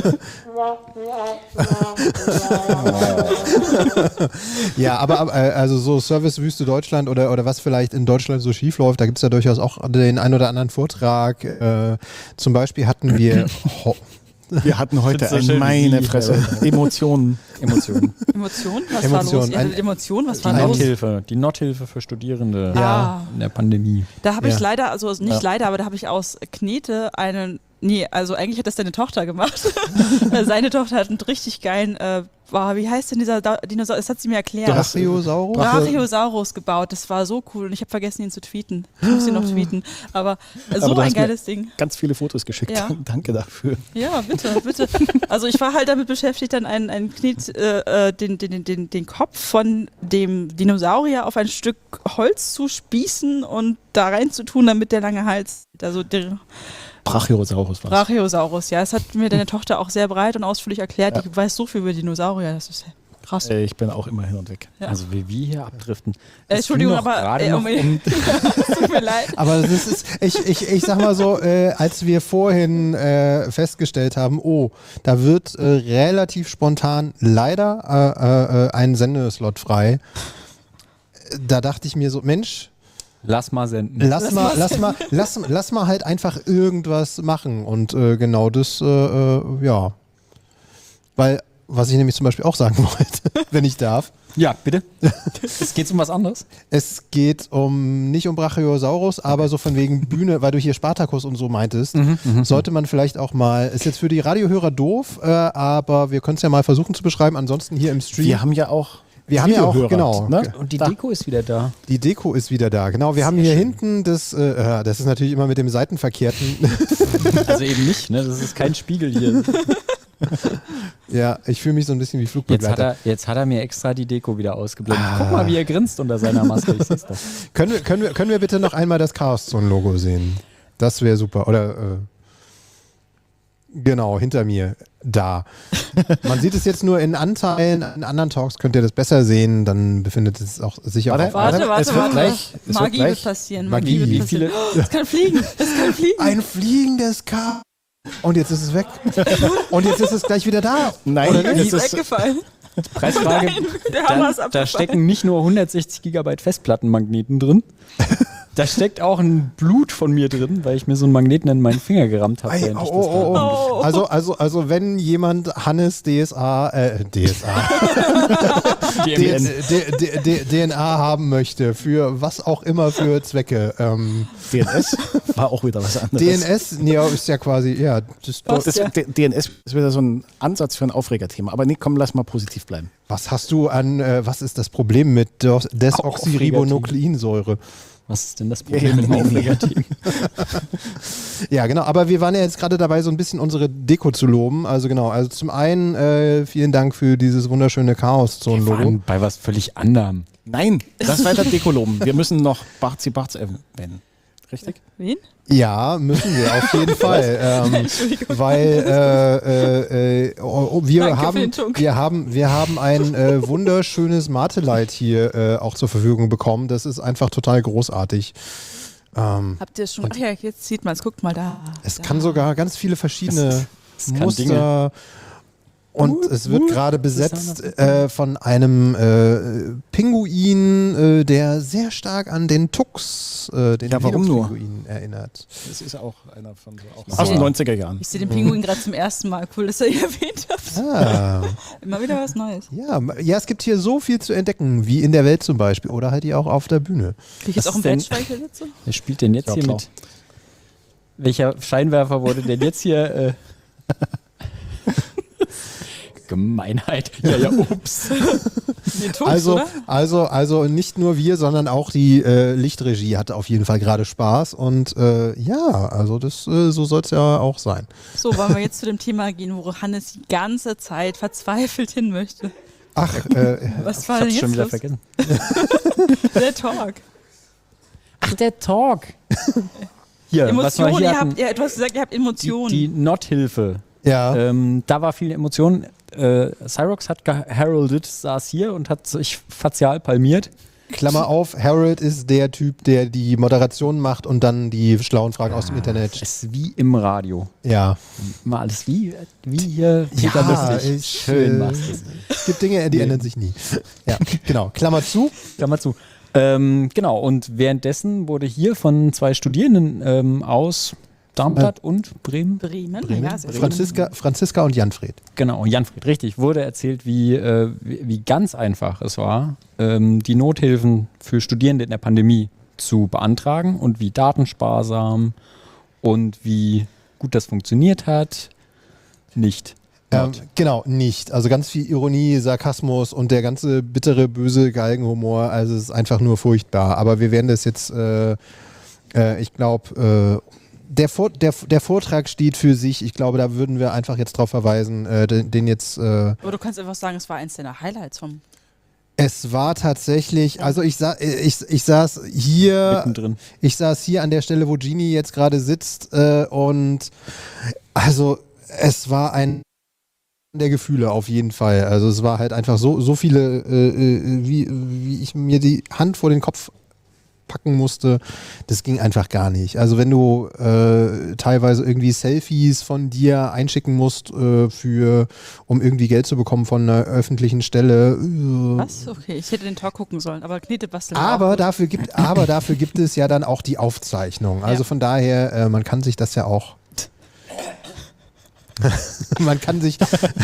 Ja, aber, aber äh, also so Servicewüste Deutschland oder, oder was vielleicht in Deutschland so schief läuft, da gibt es ja durchaus auch den ein oder anderen Vortrag. Äh, zum Beispiel hatten wir ho- Wir hatten heute so ein schön, meine wie- Fresse. Emotionen. Emotionen. Emotion? Was Emotion. war los? Ihr Ein- hattet Emotionen? Was war Ein- los? Nothilfe. Die Nothilfe für Studierende Ja. in der Pandemie. Da habe ich Ja. leider, also nicht Ja. leider, aber da habe ich aus Knete einen, nee, also eigentlich hat das deine Tochter gemacht. Seine Tochter hat einen richtig geilen, äh, wow, wie heißt denn dieser Da- Dinosaurier? Das hat sie mir erklärt. Brachiosaurus? Brachiosaurus gebaut, das war so cool und ich habe vergessen, ihn zu tweeten. Ich muss ihn noch tweeten, aber äh, so Aber du ein hast mir- geiles Ding. Ganz viele Fotos geschickt. Ja. Danke dafür. Ja, bitte, bitte. Also ich war halt damit beschäftigt, dann einen, einen Knet, äh, äh, den, den, den, den Kopf von dem Dinosaurier auf ein Stück Holz zu spießen und da reinzutun, damit der lange Hals, also der Brachiosaurus war es. Brachiosaurus, ja, das hat mir deine Tochter auch sehr breit und ausführlich erklärt. Ja. Die weiß so viel über Dinosaurier, das ist krass. Äh, Ich bin auch immer hin und weg. Ja. Also wie wir hier abdriften. Äh, Das Entschuldigung, ging doch aber gerade äh, noch um, um, es tut mir leid. Aber das ist, ich, ich, ich sag mal so, äh, als wir vorhin äh, festgestellt haben, oh, da wird äh, relativ spontan leider äh, äh, ein Sendeslot frei, da dachte ich mir so, Mensch, Lass mal senden. lass mal, lass mal, lass, lass mal halt einfach irgendwas machen. Und äh, genau das, äh, äh, ja. Weil, was ich nämlich zum Beispiel auch sagen wollte, wenn ich darf, Ja, bitte. Es geht um was anderes. es geht um nicht um Brachiosaurus, aber so von wegen Bühne, weil du hier Spartacus und so meintest, sollte man vielleicht auch mal, ist jetzt für die Radiohörer doof, äh, aber wir können es ja mal versuchen zu beschreiben, ansonsten hier im Stream. Wir haben ja auch Wir haben ja auch, Videohörer, genau. Ne? Und die Da. Deko ist wieder da. Die Deko ist wieder da, genau. Wir haben hier hinten das, äh, äh, das ist natürlich immer mit dem Seitenverkehrten. Also eben nicht, ne? Das ist kein Spiegel hier. Ja, ich fühle mich so ein bisschen wie Jetzt hat, Flugbegleiter. er, jetzt hat er mir extra die Deko wieder ausgeblendet. Guck mal, wie er grinst unter seiner Maske. Ich seh's doch. Können wir, können, wir, können wir bitte noch einmal das Chaos-Zone-Logo sehen? Das wäre super. Oder, äh, genau, hinter mir. Da. Man sieht es jetzt nur in Anteilen. In anderen Talks könnt ihr das besser sehen. Dann befindet es auch sicher Warte, auch. Warte, warte, es wird warte. gleich- es wird Magie gleich- wird passieren. Magie. Magie, Wie wird viele- passieren. Es kann fliegen. Es kann fliegen. Ein fliegendes Chaos. Und jetzt ist es weg. Und jetzt ist es gleich wieder da. Nein, Oder Es es ist ist, weggefallen. Preisfrage. Der Hammer ist Da, abgefallen. da stecken nicht nur hundertsechzig Gigabyte Festplattenmagneten drin. Da steckt auch ein Blut von mir drin, weil ich mir so einen Magneten in meinen Finger gerammt habe. Ei, während oh, ich das oh, oh, da- oh. Oh. Also, also, also, wenn jemand Hannes D S A, äh, D S A, D D- M N. D- D- D- D N A haben möchte, für was auch immer für Zwecke. Ähm, D N S war auch wieder was anderes. D N S, ja, ist ja quasi, ja, das, Was? Das, Ja. D- DNS ist wieder so ein Ansatz für ein Aufregerthema. Aber nee, komm, lass mal positiv bleiben. was hast du an, äh, was ist das Problem mit Dos- Desoxyribonukleinsäure? Was ist denn das Problem mit dem Aufregerteam? Ja, genau, aber wir waren ja jetzt gerade dabei, so ein bisschen unsere Deko zu loben. Also genau, also zum einen äh, vielen Dank für dieses wunderschöne Chaos-Zone-Logo. Waren bei was völlig anderem. Nein, das weiter Dekoloben. Wir müssen noch Barzi Barz erwähnen. Richtig? Wen? Ja, müssen wir auf jeden Fall, ähm, Entschuldigung. weil äh, äh, äh, oh, oh, wir, Danke für haben, den Tunk. wir haben wir haben ein äh, wunderschönes Mate-Light hier äh, auch zur Verfügung bekommen. Das ist einfach total großartig. Ähm, Habt ihr es schon? Ach ja, jetzt sieht man es. Guckt mal da. es da. kann sogar ganz viele verschiedene es kann Muster Dinge. und es wird gerade besetzt äh, von einem äh, Pinguin, äh, der sehr stark an den Tux, äh, den Ja, warum nur? Pinguin erinnert. Das ist auch einer von so auch Ich aus sehe- den neunziger Jahren. Ich sehe den Pinguin gerade zum ersten Mal. Cool, dass ihr ihn erwähnt habt. Ah. Immer wieder was Neues. Ja, ja, es gibt hier so viel zu entdecken, wie in der Welt zum Beispiel oder halt hier auch auf der Bühne. Krieg ich jetzt Was auch einen ist denn- Bettspeicher dazu? Wer spielt denn jetzt Ja, hier klar. mit? Welcher Scheinwerfer wurde denn jetzt hier? Äh Gemeinheit. Ja, ja, ups. Den Tux, Also, oder? also, also nicht nur wir, sondern auch die äh, Lichtregie hatte auf jeden Fall gerade Spaß und äh, ja, also das äh, so soll es ja auch sein. So, wollen wir jetzt zu dem Thema gehen, wo Hannes die ganze Zeit verzweifelt hin möchte. Ach, äh, Was Ich war denn hab's jetzt schon wieder los? vergessen. Der Talk. Ach Ach, der Talk. Hier, was wir Emotionen, hier ihr hatten, habt, ja, du hast gesagt, ihr habt Emotionen. die, die Not-Hilfe. Ja. Ähm, da war viel Emotion. Äh, Cyrox hat geheraldet, saß hier und hat sich facial palmiert. Klammer auf, Harold ist der Typ, der die Moderation macht und dann die schlauen Fragen aus dem Internet. Es ist wie im Radio. Ja. Mal alles wie, wie hier. Ja, mega lustig. ich, Schön äh, machst du es. Es gibt Dinge, die ändern sich nie. Ja, genau. Klammer zu. Klammer zu. Ähm, genau, und währenddessen wurde hier von zwei Studierenden ähm, aus Darmstadt Äh, und Bremen, Bremen, Bremen. ja, sehr schön. Franziska, Franziska und Janfred. genau, Janfried, richtig, wurde erzählt, wie, äh, wie, wie ganz einfach es war, ähm, die Nothilfen für Studierende in der Pandemie zu beantragen und wie datensparsam und wie gut das funktioniert hat. Nicht. Ähm, genau, nicht. Also ganz viel Ironie, Sarkasmus und der ganze bittere, böse Galgenhumor. Also es ist einfach nur furchtbar. Aber wir werden das jetzt, äh, äh, ich glaube, äh, der, Vor der, der Vortrag steht für sich. Ich glaube, da würden wir einfach jetzt drauf verweisen, äh, den, den jetzt... Äh, Aber du kannst einfach sagen, es war eins deiner Highlights vom... Es war tatsächlich, also ich, sa ich, ich saß hier, Mittendrin. ich saß hier an der Stelle, wo Genie jetzt gerade sitzt äh, und also es war ein der Gefühle auf jeden Fall. Also es war halt einfach so, so viele, äh, wie, wie ich mir die Hand vor den Kopf packen musste, das ging einfach gar nicht. Also wenn du äh, teilweise irgendwie Selfies von dir einschicken musst, äh, für, um irgendwie Geld zu bekommen von einer öffentlichen Stelle. Äh, Was? Okay, ich hätte den Talk gucken sollen, aber Knetebasteln aber auch. dafür gibt, aber dafür gibt es ja dann auch die Aufzeichnung. Also Ja. von daher, äh, man kann sich das ja auch. Man kann sich.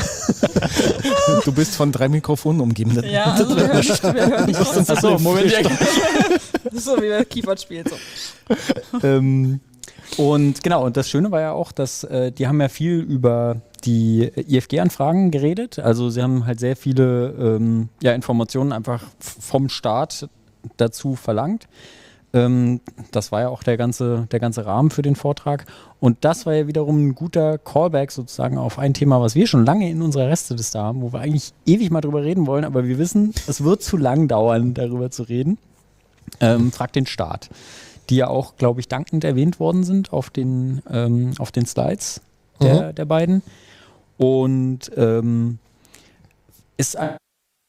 Du bist von drei Mikrofonen umgeben. Ja, also wir hören nicht, wir hören nicht uns. Achso, Moment. So wie wer Keyboard spielt. So. ähm, und genau, und das Schöne war ja auch, dass äh, die haben ja viel über die I F G-Anfragen geredet. Also sie haben halt sehr viele ähm, ja, Informationen einfach f- vom Staat dazu verlangt. Ähm, das war ja auch der ganze, der ganze Rahmen für den Vortrag. Und das war ja wiederum ein guter Callback sozusagen auf ein Thema, was wir schon lange in unserer Resteliste haben, wo wir eigentlich ewig mal drüber reden wollen, aber wir wissen, es wird zu lang dauern, darüber zu reden. Ähm, fragt den Staat, die ja auch, glaube ich, dankend erwähnt worden sind auf den, ähm, auf den Slides der, Mhm. der beiden. Und ähm, ist ein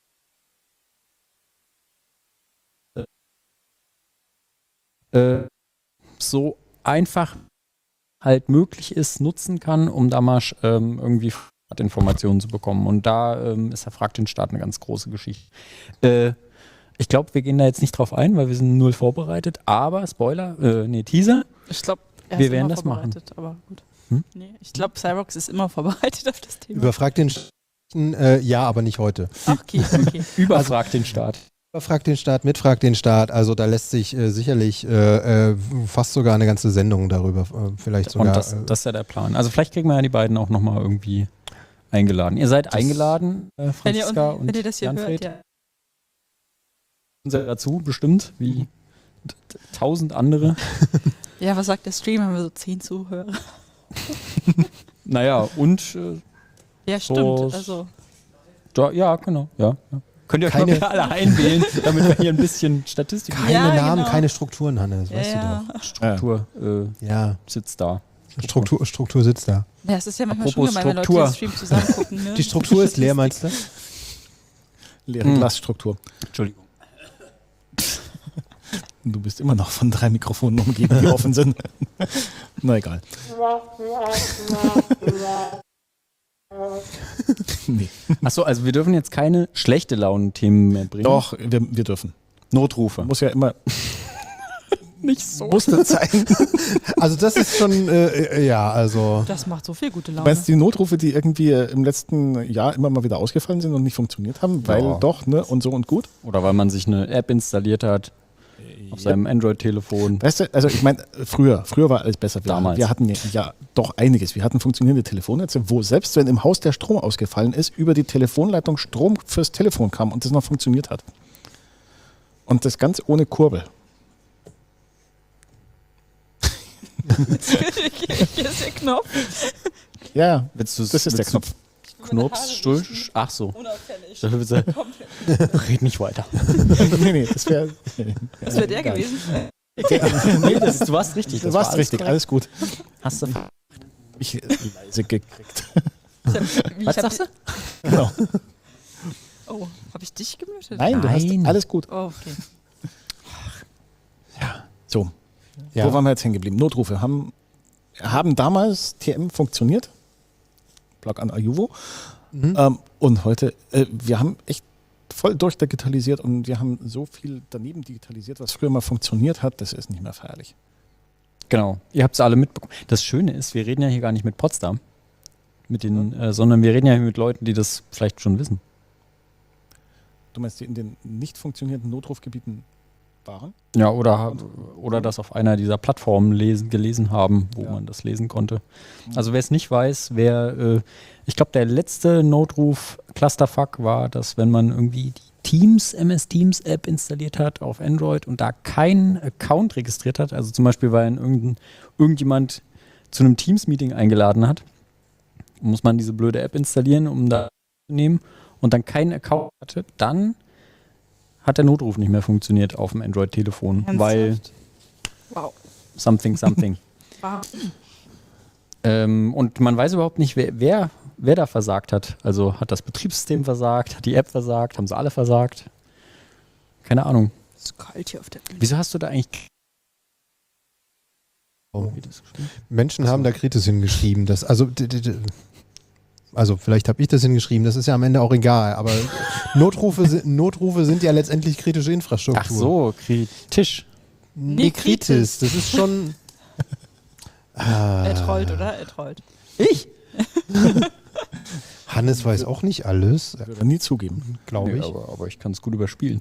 äh, so einfach halt möglich ist, nutzen kann, um da mal ähm, irgendwie Informationen zu bekommen. Und da ähm, ist der Frag den Staat eine ganz große Geschichte. Äh, ich glaube, wir gehen da jetzt nicht drauf ein, weil wir sind null vorbereitet, aber Spoiler, äh, nee, Teaser. Ich glaube, er Wir ist werden immer das machen. vorbereitet, aber gut. Hm? Nee, ich glaube, Cyrox ist immer vorbereitet auf das Thema. Überfragt den Sch- äh, ja, aber nicht heute. Ach, okay, okay. Überfrag den Staat. Überfragt den Staat, mitfragt den Staat. Also da lässt sich äh, sicherlich äh, äh, fast sogar eine ganze Sendung darüber, äh, vielleicht sogar. Und das, äh, das ist ja der Plan. Also vielleicht kriegen wir ja die beiden auch nochmal irgendwie eingeladen. Ihr seid eingeladen, äh, Wenn ihr, Franziska und, und wenn ihr das hier Janfred. hört, ja. Seid dazu, bestimmt, wie t- t- tausend andere. Ja, was sagt der Stream? Haben wir so zehn Zuhörer? Naja, und äh, Ja, stimmt. So- Also, da, ja, genau, ja. ja. Könnt ihr euch Keine- mal wieder alle einwählen, damit wir hier ein bisschen Statistik keine Ja, Namen, genau. keine Strukturen, Hannes, ja, weißt ja. du Struktur äh, doch. Ja, sitzt da. Struktur, Struktur sitzt da. Ja, es ist ja manchmal Apropos schon gemein, wenn Leute Struktur. den Stream zusammen gucken. Ne? Die Struktur ist leer, meinst du? Leere Hm. Glasstruktur. Entschuldigung. Du bist immer noch von drei Mikrofonen umgeben, die offen sind. Na egal. Nee. Achso, also wir dürfen jetzt keine schlechte Launen-Themen mehr bringen. Doch, wir, wir dürfen. Notrufe. Muss ja immer. Nicht so. Musste sein. Also das ist schon, äh, äh, ja, also Das macht so viel gute Laune. Meinst du die Notrufe, die irgendwie äh, im letzten Jahr immer mal wieder ausgefallen sind und nicht funktioniert haben? Weil Ja. doch, ne? Und so und gut. Oder weil man sich eine App installiert hat auf seinem Android-Telefon. Weißt du, also ich meine, früher, früher war alles besser. Wir, Damals. wir hatten ja, ja doch einiges. Wir hatten funktionierende Telefonnetze, wo selbst wenn im Haus der Strom ausgefallen ist, über die Telefonleitung Strom fürs Telefon kam und das noch funktioniert hat. Und das ganz ohne Kurbel. Hier ist der Knopf. Ja, Willst du das ist der Knopf. Knopf, Stuhl, Ach so. Unauffällig. Ich dachte, bitte, red nicht weiter. nee, nee, das wäre. Das wäre der gewesen. nee, das ist, du warst richtig. Du Das warst war richtig, korrekt. alles gut. Hast du. Ich äh, leise gekriegt. Ich hab, Was ich hab, sagst du? Genau. Oh, habe ich dich gemutet? Nein, du Nein. hast alles gut. Oh, okay. So, Ja. wo waren wir jetzt hängen geblieben? Notrufe haben, haben damals T M funktioniert. Plug an Ayuvo. Mhm. Ähm, und heute, äh, wir haben echt voll durchdigitalisiert und wir haben so viel daneben digitalisiert, was früher mal funktioniert hat, das ist nicht mehr feierlich. Genau, ihr habt es alle mitbekommen. Das Schöne ist, wir reden ja hier gar nicht mit Potsdam, mit den, äh, sondern wir reden ja hier mit Leuten, die das vielleicht schon wissen. Du meinst, die in den nicht funktionierenden Notrufgebieten waren? Ja, oder, oder das auf einer dieser Plattformen lesen, gelesen haben, wo Ja. man das lesen konnte. Also wer es nicht weiß, wer, äh, ich glaube, der letzte Notruf-Clusterfuck war, dass wenn man irgendwie die Teams, M S Teams App installiert hat auf Android und da keinen Account registriert hat, also zum Beispiel, weil irgendein, irgendjemand zu einem Teams-Meeting eingeladen hat, muss man diese blöde App installieren, um da zu nehmen und dann keinen Account hatte, dann hat der Notruf nicht mehr funktioniert auf dem Android-Telefon, Ernsthaft? weil Wow. something, something. Wow. ähm, und man weiß überhaupt nicht, wer, wer, wer da versagt hat. Also hat das Betriebssystem versagt, hat die App versagt, haben sie alle versagt? Keine Ahnung. Es ist kalt hier auf der Bühne. Wieso hast du da eigentlich... Oh. Menschen haben da Kritis hingeschrieben. Dass, also, d- d- d- also vielleicht habe ich das hingeschrieben, das ist ja am Ende auch egal. Aber Notrufe, sind- Notrufe sind ja letztendlich kritische Infrastruktur. Ach so, kritisch. Nee, Kritis. Das ist schon... Ah, Er trollt, oder? Er trollt. Ich? Hannes weiß auch nicht alles, Würde er nie zugeben. glaube Nee, ich. aber, aber ich kann es gut überspielen.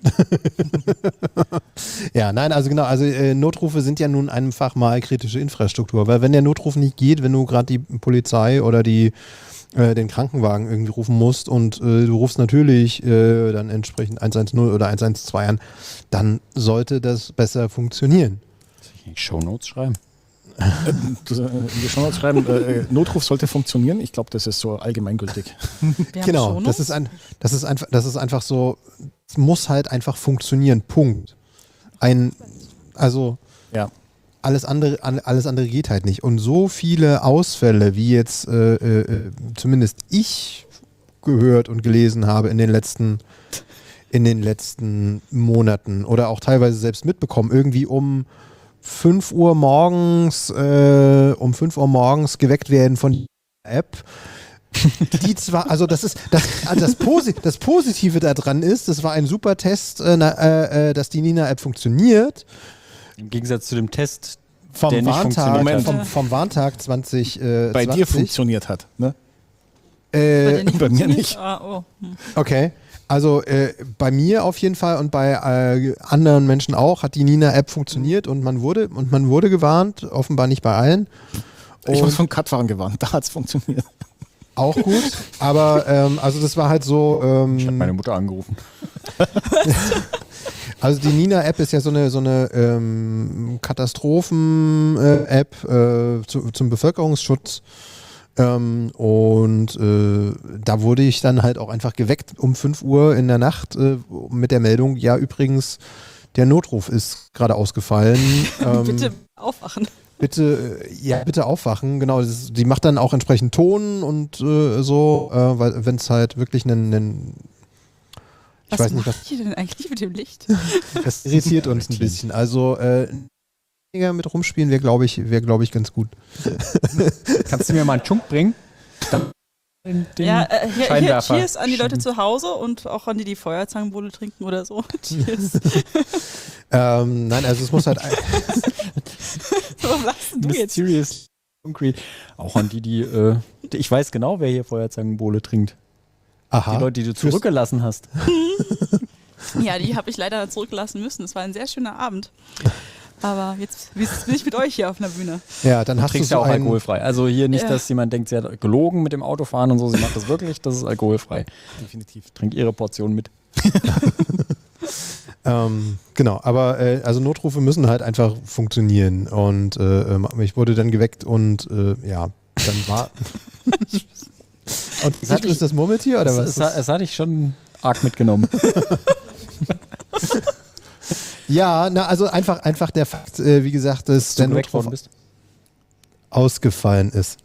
Ja, nein, also genau, also äh, Notrufe sind ja nun einfach mal kritische Infrastruktur, weil wenn der Notruf nicht geht, wenn du gerade die Polizei oder die äh, den Krankenwagen irgendwie rufen musst und äh, du rufst natürlich äh, dann entsprechend eins eins null oder eins eins zwei an, dann sollte das besser funktionieren. Soll ich Shownotes schreiben? Du, äh, wir schauen uns schreiben, äh, Notruf sollte funktionieren. Ich glaube, das ist so allgemeingültig. Wir haben Genau, Shownotes? das ist, ein, das, ist einfach, das ist einfach so, es muss halt einfach funktionieren, Punkt. Ein, also Ja. alles andere, an- alles andere geht halt nicht. Und so viele Ausfälle, wie jetzt äh, äh, zumindest ich gehört und gelesen habe in den letzten, in den letzten Monaten oder auch teilweise selbst mitbekommen, irgendwie um fünf Uhr morgens, äh, um fünf Uhr morgens geweckt werden von der App. Die zwar, also das ist, das, also das, Posi das Positive daran ist, das war ein super Test, äh, na, äh, äh, dass die Nina-App funktioniert. Im Gegensatz zu dem Test, Vom der nicht Warntag, funktioniert vom, hat. vom Warntag zwanzig äh, Bei dir zwanzig. funktioniert hat. Ne? Äh, dir nicht bei mir funktioniert? nicht. Ah, oh. Hm. okay. Also äh, bei mir auf jeden Fall und bei äh, anderen Menschen auch hat die Nina-App funktioniert und man wurde und man wurde gewarnt, offenbar nicht bei allen. Ich Und- wurde vom Cut-Fahren gewarnt, da hat es funktioniert. Auch gut, aber ähm, also das war halt so. Ähm, Ich habe meine Mutter angerufen. Also die Nina-App ist ja so eine, so eine ähm, Katastrophen-App äh, zu, zum Bevölkerungsschutz. Ähm, und äh, da wurde ich dann halt auch einfach geweckt um fünf Uhr in der Nacht äh, mit der Meldung, ja übrigens, der Notruf ist gerade ausgefallen. Ähm, Bitte aufwachen. Bitte, äh, ja, bitte aufwachen. Genau, das ist, die macht dann auch entsprechend Ton und äh, so, äh, weil wenn es halt wirklich einen, einen ich Was weiß nicht, was macht ihr denn eigentlich mit dem Licht? das irritiert uns ein bisschen. Also äh, weniger mit rumspielen wäre, glaube ich, wäre, glaube ich, ganz gut. Kannst du mir mal einen Chunk bringen? Dann den, den ja, äh, hier, hier, Scheinwerfer. cheers an die Leute zu Hause und auch an die, die Feuerzangenbowle trinken oder so. Cheers. Ähm, nein, also es muss halt. Was lachst denn du jetzt? Mysterious Concrete. Auch an die, die, äh, ich weiß genau, wer hier Feuerzangenbowle trinkt. Aha. Die Leute, die du zurückgelassen hast. Ja, die habe ich leider zurücklassen müssen. Es war ein sehr schöner Abend. Aber jetzt bin ich mit euch hier auf einer Bühne. Ja, dann Du hast du trinkst so ja auch einen, alkoholfrei. Also hier nicht, Ja. dass jemand denkt, sie hat gelogen mit dem Autofahren und so. Sie macht das wirklich, das ist alkoholfrei. Definitiv. Trink ihre Portion mit. ähm, genau, aber äh, also Notrufe müssen halt einfach funktionieren. Und äh, ähm, ich wurde dann geweckt und äh, ja, dann war. Und Das hatte ist das Murmeltier oder Es, was? es, es hatte ich schon arg mitgenommen. Ja, na, also einfach, einfach der Fakt, äh, wie gesagt, dass du der geweckt Notruf worden bist. ausgefallen ist.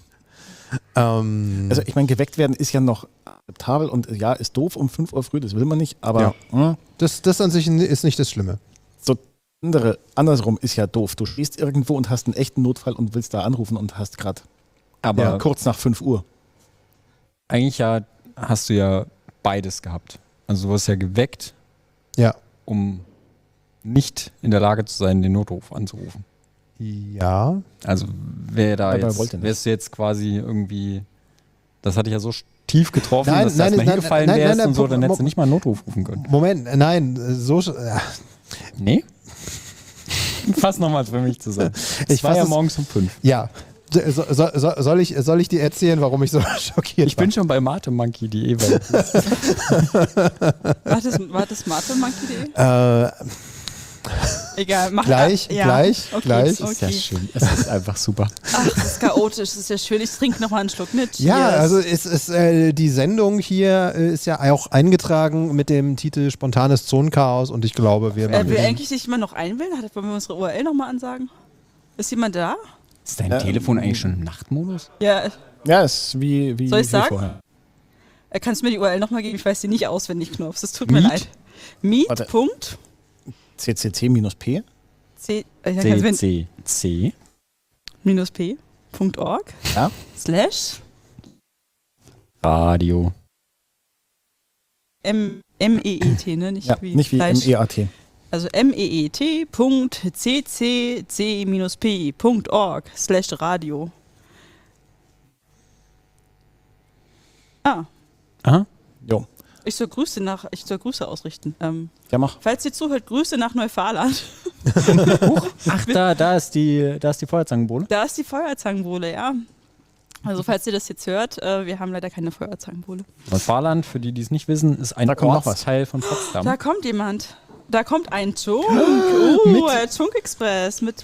Ähm, Also ich meine, geweckt werden ist ja noch akzeptabel und ja, ist doof um fünf Uhr früh, das will man nicht, aber Ja. mh, das, das an sich ist nicht das Schlimme. so andere, andersrum ist ja doof. Du stehst irgendwo und hast einen echten Notfall und willst da anrufen und hast gerade Aber Ja. kurz nach fünf Uhr. eigentlich ja hast du ja beides gehabt. Also du wirst ja geweckt, Ja. um nicht in der Lage zu sein, den Notruf anzurufen. Ja. Also wäre da Aber er jetzt, wollte nicht. wärst du jetzt quasi irgendwie, das hatte ich ja so tief getroffen, Nein, dass du nein, erstmal nein, hingefallen nein, nein, wärst nein, und so, Mo- dann hättest du Mo- nicht mal einen Notruf rufen können. Moment, nein, so. sch- äh, Nee? Fass nochmal für mich zusammen. Ich Ich war fass ja es- morgens um fünf. Ja. So, so, so, soll, ich, soll ich dir erzählen, warum ich so schockiert Ich war? bin schon bei Mate-Monkey, die eh weit ist. War das, war das Mate-Monkey.de? Äh, Egal, mach Gleich, ja. gleich, okay, gleich. Okay. Ist ja schön. Es ist einfach super. Ach, das ist chaotisch, das ist ja schön. Ich trinke nochmal einen Schluck mit. ja, Cheers. also es ist, äh, die Sendung hier äh, ist ja auch eingetragen mit dem Titel Spontanes Zonenchaos und ich glaube, wir Äh, will machen- eigentlich sich jemand noch einwählen? Hat, wollen wir unsere U R L nochmal ansagen? Ist jemand da? Ist dein Ähm, Telefon eigentlich schon im Nachtmodus? Ja, Ja, ist wie, wie, Soll ich wie sagen? vorher. äh, kannst du mir die U R L nochmal geben? Ich weiß die nicht auswendig, Knopf. Das tut mir Meet? leid. Meet. Warte. Punkt. C C C-P. C, äh, ja, kannst du- C C C. minus p Punkt org Ja. slash Radio. M E E T, ne? Nicht Ja, wie nicht wie Fleisch. M E A T. Also M E E T Punkt C C C minus P Punkt org slash Radio. Ah, Aha. Jo. ich soll Grüße nach, ich soll Grüße ausrichten. Ähm, Ja, mach. falls ihr zuhört, Grüße nach Neufahrland. Ach, da, da ist die, da ist die Feuerzangenbowle. Da ist die Feuerzangenbowle, ja. Also falls ihr das jetzt hört, äh, wir haben leider keine Feuerzangenbowle. Neufahrland, für die, die es nicht wissen, ist ein Da kommt noch was. Ortsteil von Potsdam. Da kommt jemand. Da kommt ein Chunk. Oh, der Chunk Express mit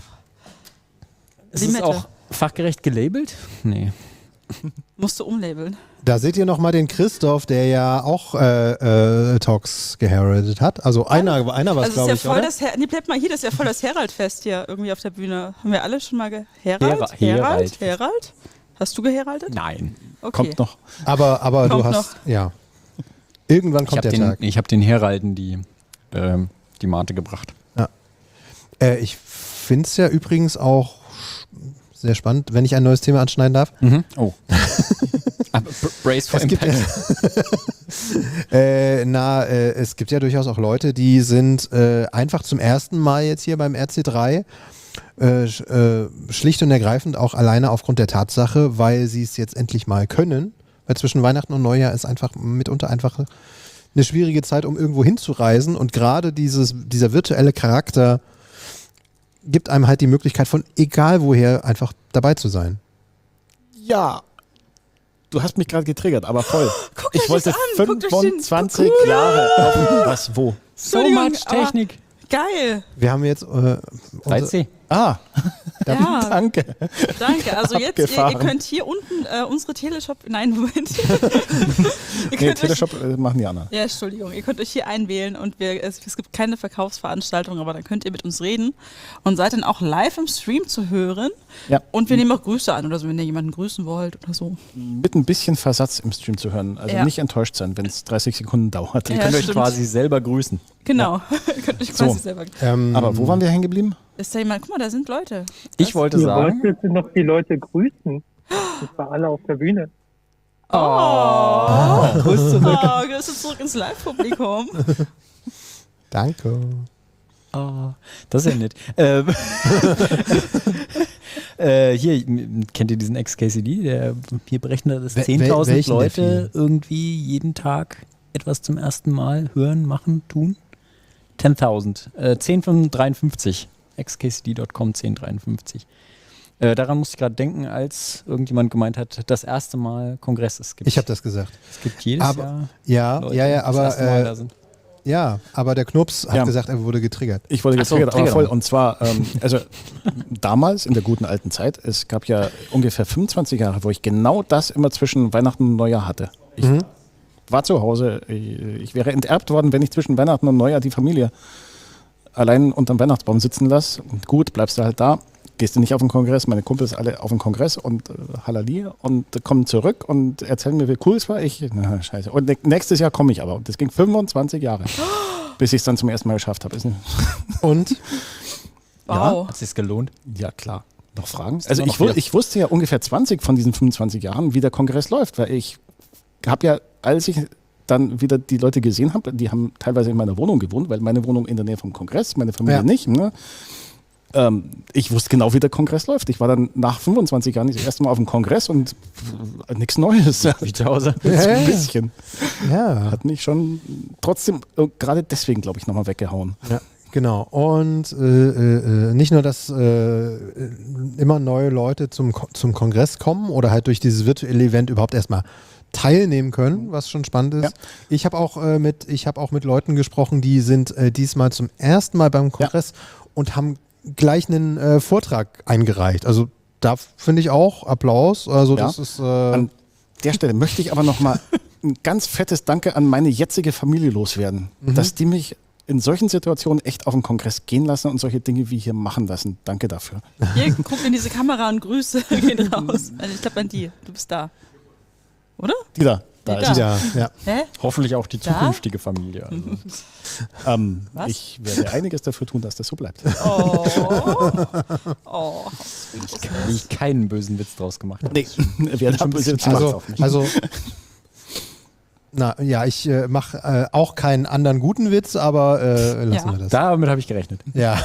Ist es Limette. auch fachgerecht gelabelt? Nee. Musst du umlabeln. Da seht ihr nochmal den Christoph, der ja auch äh, äh, Talks geheraldet hat. Also einer, einer war es, Also glaube ist ja ich, voll oder? das Her nee, bleibt mal hier, das ist ja voll das Herald-Fest hier irgendwie auf der Bühne. Haben wir alle schon mal geherald? Hera- Herald? Herald. Herald? Hast du geheraldet? Nein. Okay. Kommt noch. Aber, aber du Kommt hast, ja. Irgendwann Ich kommt habe der den, Tag. ich hab den Heralden die, ähm, die Mate gebracht. Äh, ich finde es ja übrigens auch sehr spannend, wenn ich ein neues Thema anschneiden darf. Mhm. Oh. Aber br- Brace for Es gibt, Impact. äh, na, äh, es gibt ja durchaus auch Leute, die sind äh, einfach zum ersten Mal jetzt hier beim R C drei äh, sch- äh, schlicht und ergreifend auch alleine aufgrund der Tatsache, weil sie es jetzt endlich mal können. Weil zwischen Weihnachten und Neujahr ist einfach mitunter einfach eine schwierige Zeit, um irgendwo hinzureisen. Und gerade dieses, dieser virtuelle Charakter gibt einem halt die Möglichkeit, von egal woher einfach dabei zu sein. Ja. Du hast mich gerade getriggert, aber voll. Guckt Ich euch wollte das an, guckt euch den- fünfundzwanzig Jahre auf was, wo? So Entschuldigung, much aber- Technik. Geil. Wir haben jetzt... Äh, drei unser- C. Ah, Ja, danke. danke. Also jetzt, ihr, ihr Abgefahren. könnt hier unten äh, unsere Teleshop... Nein, Moment. ihr Nee, könnt euch, Teleshop äh, machen die anderen. ja, Entschuldigung. Ihr könnt euch hier einwählen und wir, es, es gibt keine Verkaufsveranstaltung, aber dann könnt ihr mit uns reden und seid dann auch live im Stream zu hören. Ja. Und wir nehmen auch Grüße an oder so, wenn ihr jemanden grüßen wollt oder so. Mit ein bisschen Versatz im Stream zu hören. Also Ja. nicht enttäuscht sein, wenn es dreißig Sekunden dauert. Ja, Ihr könnt euch stimmt. quasi selber grüßen. Genau. ihr könnt euch quasi So. selber... ähm, Aber wo waren wir hängen geblieben? Ist da jemand... Guck mal, da sind Leute. Ich wollte Ihr sagen, wolltet noch die Leute grüßen. Das war alle auf der Bühne. Oh, Grüß zurück. oh, Grüße zurück ins Live-Publikum. Danke. Oh, das ist ja nett. Ähm, äh, hier, m- kennt ihr diesen X K C D? Der hier berechnet, dass Wel- wel- zehntausend welchen der Leute irgendwie jeden Tag etwas zum ersten Mal hören, machen, tun? zehntausend. Äh, zehn dreiundfünfzig. x k c d punkt com zehn dreiundfünfzig. Äh, daran musste ich gerade denken, als irgendjemand gemeint hat, das erste Mal Kongress. Es gibt, Ich habe das gesagt. es gibt jedes Aber- Jahr Ja, Leute, ja, ja, die das aber erste Mal äh, da sind. ja, aber der Knups hat Ja. gesagt, er wurde getriggert. Ich wurde Ach so, getriggert, aber Trigger voll. doch. Und zwar, ähm, also damals in der guten alten Zeit, es gab ja ungefähr fünfundzwanzig Jahre, wo ich genau das immer zwischen Weihnachten und Neujahr hatte. Ich Mhm. war zu Hause, ich, ich wäre enterbt worden, wenn ich zwischen Weihnachten und Neujahr die Familie allein unterm Weihnachtsbaum sitzen lasse, gut, bleibst du halt da. Gehst du nicht auf den Kongress, meine Kumpels alle auf den Kongress und äh, Halali und äh, kommen zurück und erzählen mir, wie cool es war. Ich, na scheiße. Und ne- nächstes Jahr komme ich aber. Und das ging fünfundzwanzig Jahre, bis ich es dann zum ersten Mal geschafft habe. Ist nicht- Und? Wow. Hat es sich gelohnt? Ja, klar. Noch Fragen? Also immer ich, noch wu- viel. ich wusste ja ungefähr zwanzig von diesen fünfundzwanzig Jahren, wie der Kongress läuft, weil ich habe ja, als ich dann wieder die Leute gesehen habe, die haben teilweise in meiner Wohnung gewohnt, weil meine Wohnung in der Nähe vom Kongress, meine Familie Ja. nicht. Ne? Ähm, ich wusste genau, wie der Kongress läuft. Ich war dann nach fünfundzwanzig Jahren das erste Mal auf dem Kongress und äh, nichts Neues. Wie zu Hause. So Ja, ein ja. bisschen. Ja. Hat mich schon trotzdem, äh, gerade deswegen, glaube ich, nochmal weggehauen. Ja, genau. Und äh, äh, nicht nur, dass äh, immer neue Leute zum, Ko- zum Kongress kommen oder halt durch dieses virtuelle Event überhaupt erstmal teilnehmen können, was schon spannend ist. Ja. Ich habe auch, äh, mit, ich hab auch mit Leuten gesprochen, die sind äh, diesmal zum ersten Mal beim Kongress und haben gleich einen äh, Vortrag eingereicht. Also da finde ich auch Applaus. Also Ja. das ist... Äh, An der Stelle möchte ich aber nochmal ein ganz fettes Danke an meine jetzige Familie loswerden, dass die mich in solchen Situationen echt auf den Kongress gehen lassen und solche Dinge wie hier machen lassen. Danke dafür. Hier, guck in diese Kamera und Grüße gehen raus. Also ich glaube an die. Du bist da. Oder? Die da. Da Die ist da. sie. ja, ja. Hä? Hoffentlich auch die Da? zukünftige Familie. Also. Ähm, Was? ich werde einiges dafür tun, dass das so bleibt. Oh. Oh. Wie ich keinen bösen Witz draus gemacht habe. Nee, wer da schon ein bisschen besitzt, macht's Also, auch nicht. also na ja, ich äh, mache äh, auch keinen anderen guten Witz, aber äh, lassen Ja. wir das. Damit habe ich gerechnet. Ja.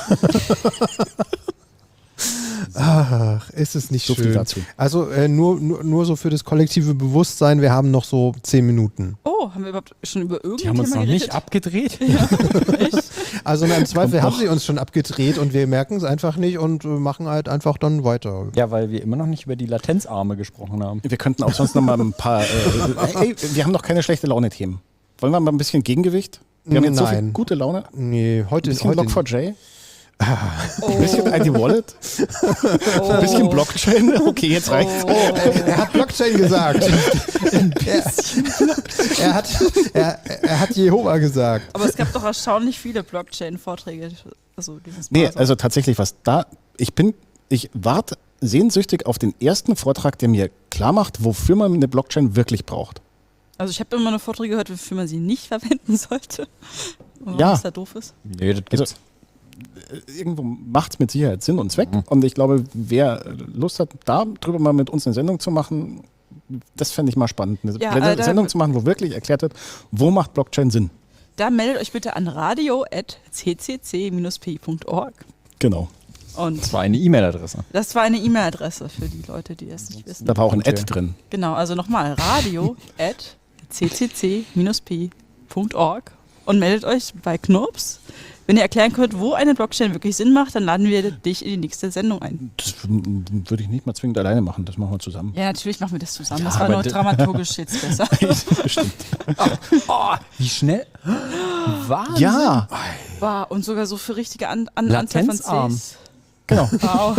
Ach, ist es nicht So viel schön. dazu. Also äh, nur, nur, nur so für das kollektive Bewusstsein, wir haben noch so zehn Minuten. Oh, haben wir überhaupt schon über Die irgendein haben uns Thema noch nicht geredet? abgedreht. Echt? Also na, im Zweifel Kommt haben noch. sie uns schon abgedreht und wir merken es einfach nicht und äh, machen halt einfach dann weiter. Ja, weil wir immer noch nicht über die Latenzarme gesprochen haben. Wir könnten auch sonst noch mal ein paar. Äh, ey, wir haben noch keine schlechte Laune-Themen. Wollen wir mal ein bisschen Gegengewicht? Wir haben jetzt so viel Nein. gute Laune. Nee, Ein heute bisschen heute Block four J, Oh. ein bisschen I D Wallet, Oh. ein bisschen Blockchain. Okay, jetzt reicht's. Oh. Er hat Blockchain gesagt. er, er, hat, er, er hat Jehova gesagt. Aber es gab doch erstaunlich viele Blockchain-Vorträge. Also dieses Mal Nee, so. also tatsächlich, was da. Ich bin. Ich warte sehnsüchtig auf den ersten Vortrag, der mir klar macht, wofür man eine Blockchain wirklich braucht. Also ich habe immer eine Vorträge gehört, wofür man sie nicht verwenden sollte. Und warum Ja. es da doof ist. Nee, das Also, gibt's. irgendwo macht es mit Sicherheit Sinn und Zweck. Und ich glaube, wer Lust hat, da drüber mal mit uns eine Sendung zu machen, das fände ich mal spannend. Eine Ja, eine äh, da- Sendung zu machen, wo wirklich erklärt wird, wo macht Blockchain Sinn. Da meldet euch bitte an radio at c c c dash p punkt org. Genau. Und Das war eine E-Mail-Adresse. das war eine E-Mail-Adresse für die Leute, die das nicht wissen. Da war auch ein Okay. Ad drin. Genau, also nochmal radio at c c c dash p punkt org und meldet euch bei Knurps. Wenn ihr erklären könnt, wo eine Blockchain wirklich Sinn macht, dann laden wir dich in die nächste Sendung ein. Das m- würde ich nicht mal zwingend alleine machen. Das machen wir zusammen. Ja, natürlich machen wir das zusammen. Ja, das war aber nur d- dramaturgisch jetzt besser. Bestimmt. Oh, wie schnell. Wahnsinn. Ja, Wow, und sogar so für richtige An An Anzahl von Latenzarm. Cs. genau. Wow.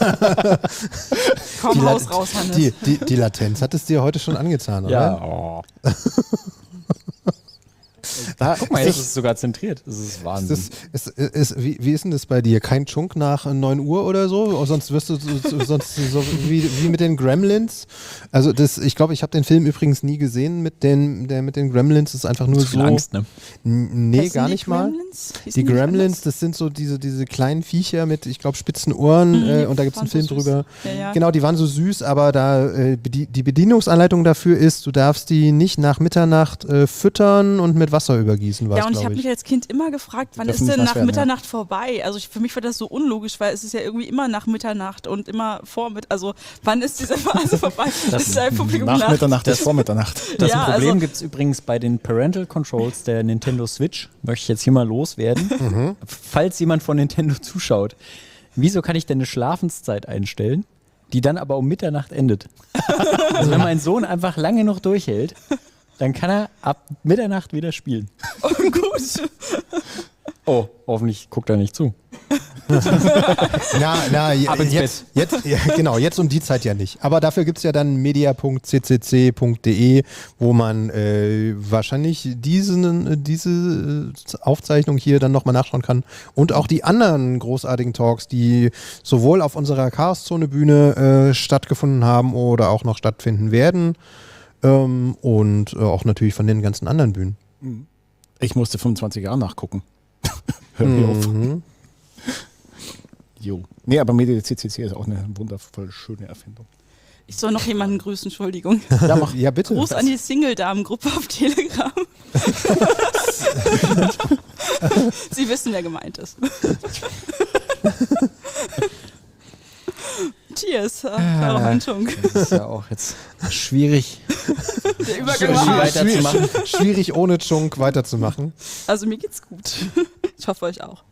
Komm, Die, Haus Lat- raus, Hannes. die, die, die Latenz hat es dir heute schon angetan, oder? Ja, oh. Da, Guck mal, jetzt ist es sogar zentriert. Das ist Ist Wahnsinn. das, ist, ist, wie, wie ist denn das bei dir? Kein Chunk nach neun Uhr oder so? Oder sonst wirst du so, so, sonst so wie, wie mit den Gremlins. Also das, ich glaube, ich habe den Film übrigens nie gesehen mit den, der mit den Gremlins. Das ist einfach nur Zu viel so. Angst, ne? N- Nee, Heißen gar die nicht mal. Gremlins? Hießen Die nicht Gremlins, anders? das sind so diese, diese kleinen Viecher mit, ich glaube, spitzen Ohren Mhm, äh, die und da gibt es einen waren Film so süß. drüber. Ja, ja. Genau, die waren so süß, aber da äh, bedie- die Bedienungsanleitung dafür ist, du darfst die nicht nach Mitternacht äh, füttern und mit Wasser übergießen, was Ja, und ich glaube habe ich. mich als Kind immer gefragt, wann dürfen ist nicht denn nass nach werden, Mitternacht vorbei? Also ich, für mich war das so unlogisch, weil es ist ja irgendwie immer nach Mitternacht und immer vor mit. Also wann ist diese Phase vorbei? Das ist ein Publikum nach nach. Mitternacht ist vor Mitternacht. Das Ja, Problem also- gibt es übrigens bei den Parental Controls der Nintendo Switch. Möchte ich jetzt hier mal loswerden. Falls jemand von Nintendo zuschaut. Wieso kann ich denn eine Schlafenszeit einstellen, die dann aber um Mitternacht endet? Also wenn mein Sohn einfach lange noch durchhält, dann kann er ab Mitternacht wieder spielen. Oh, gut. Oh, hoffentlich guckt er nicht zu. Na, na, je- Ab ins jetzt, jetzt, ja, genau, jetzt um die Zeit ja nicht. Aber dafür gibt es ja dann media punkt c c c punkt d e, wo man äh, wahrscheinlich diesen, diese äh, Aufzeichnung hier dann nochmal nachschauen kann. Und auch die anderen großartigen Talks, die sowohl auf unserer Chaoszone-Bühne äh, stattgefunden haben oder auch noch stattfinden werden. Ähm, und äh, auch natürlich von den ganzen anderen Bühnen. Ich musste fünfundzwanzig Jahre nachgucken. Hör mir auf. Mhm. Jo. Nee, aber Media C C C ist auch eine wundervoll schöne Erfindung. Ich soll noch jemanden grüßen, Entschuldigung. Ja, mach. Ja, bitte. Gruß an die Single-Damen-Gruppe auf Telegram. Sie wissen, wer gemeint ist. Cheers, äh, Clara Hanschung. Das ist ja auch jetzt schwierig, Der Übergang schwierig war hart. weiterzumachen. Schwierig ohne Chunk weiterzumachen. Also mir geht's gut. Ich hoffe euch auch.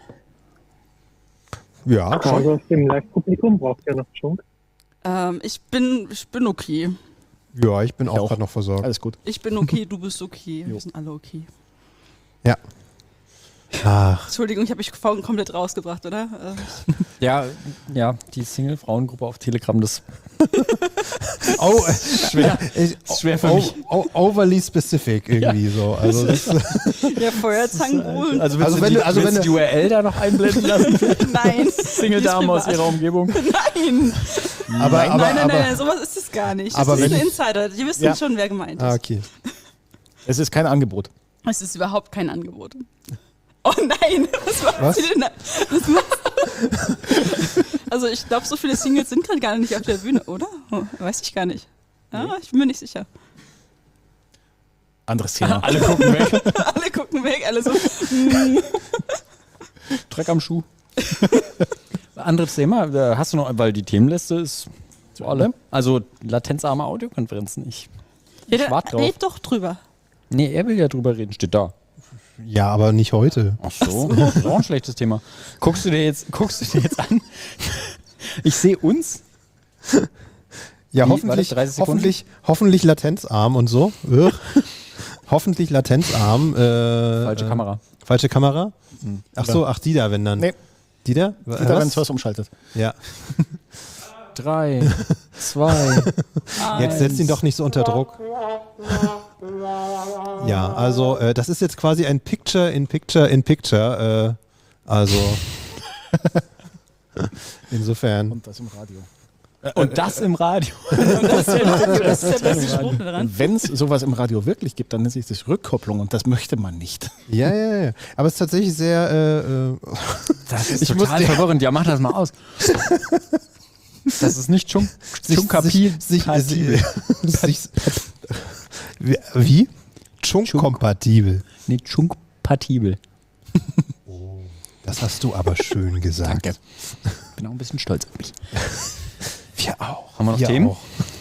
Ja, schon. Also aus dem Live-Publikum braucht ja noch Schunk. Ähm, ich bin, ich bin okay. Ja, ich bin Ich auch auch. gerade noch versorgt. Alles gut. Ich bin okay, du bist okay. Jo. Wir sind alle okay. Ja. Ach, Entschuldigung, ich habe mich vorhin komplett rausgebracht, oder? Äh, Ja, ja, die Single-Frauengruppe auf Telegram, das oh, äh, schwer. ich, Schwer für o- mich. o- overly specific irgendwie so. Also das, ja, Feuerzangenbowlen. Also, willst Also du wenn die, du- also willst wenn du die U R L da noch einblenden lassen? Nein. Single-Damen aus ihrer Umgebung. Nein. aber, aber, nein, nein, aber, nein, nein, sowas ist es gar nicht. Das aber ist wenn- ein Insider. Die wissen Ja. schon, wer gemeint ist. ah, okay. Es ist kein Angebot. Es ist überhaupt kein Angebot. Oh nein, was macht Was? sie denn da? Was macht Also ich glaube, so viele Singles sind gerade gar nicht auf der Bühne, oder? Oh, weiß ich gar nicht. Ja, ich bin mir nicht sicher. Anderes Thema. Alle gucken weg. Alle gucken weg, alle so. mm. Dreck am Schuh. Anderes Thema, da hast du noch, weil die Themenliste ist so alle. Also latenzarme Audiokonferenzen. Ich, Ja, ich warte da, drauf. red doch drüber. Nee, er will ja drüber reden, steht da. Ja, aber nicht heute. Ach so, das ist auch ein schlechtes Thema. Guckst du dir jetzt, guckst du dir jetzt an? Ich sehe uns. Ja, Wie, hoffentlich, war das dreißig Sekunden? hoffentlich, hoffentlich latenzarm und so. Ugh. Hoffentlich latenzarm. Äh, Falsche äh, Kamera. Falsche Kamera? Ach so, ach die da, wenn dann. Nee. Die da? Wieder, Was? wenn es was umschaltet. Ja. Drei, zwei. Jetzt setzt ihn doch nicht so unter Druck. Ja, also äh, das ist jetzt quasi ein Picture in Picture in Picture. Äh, also insofern. Und das im Radio. Und das im Radio. Das ist der, das ist der beste Spruch daran. Und wenn es sowas im Radio wirklich gibt, dann nennt sich das Rückkopplung und das möchte man nicht. Ja, ja, ja. Aber es ist tatsächlich sehr. Äh, äh, Das ist Ich total muss- verwirrend. Ja, mach das mal aus. Das ist nicht Chunk. sich, Chunkapi. sich, sich, sich, wie- Wie? Chunk-kompatibel. Nee, Chunkpatibel. Das hast du aber schön gesagt. Danke. Bin auch ein bisschen stolz auf mich. Wir auch. Haben wir noch wir Themen? Auch.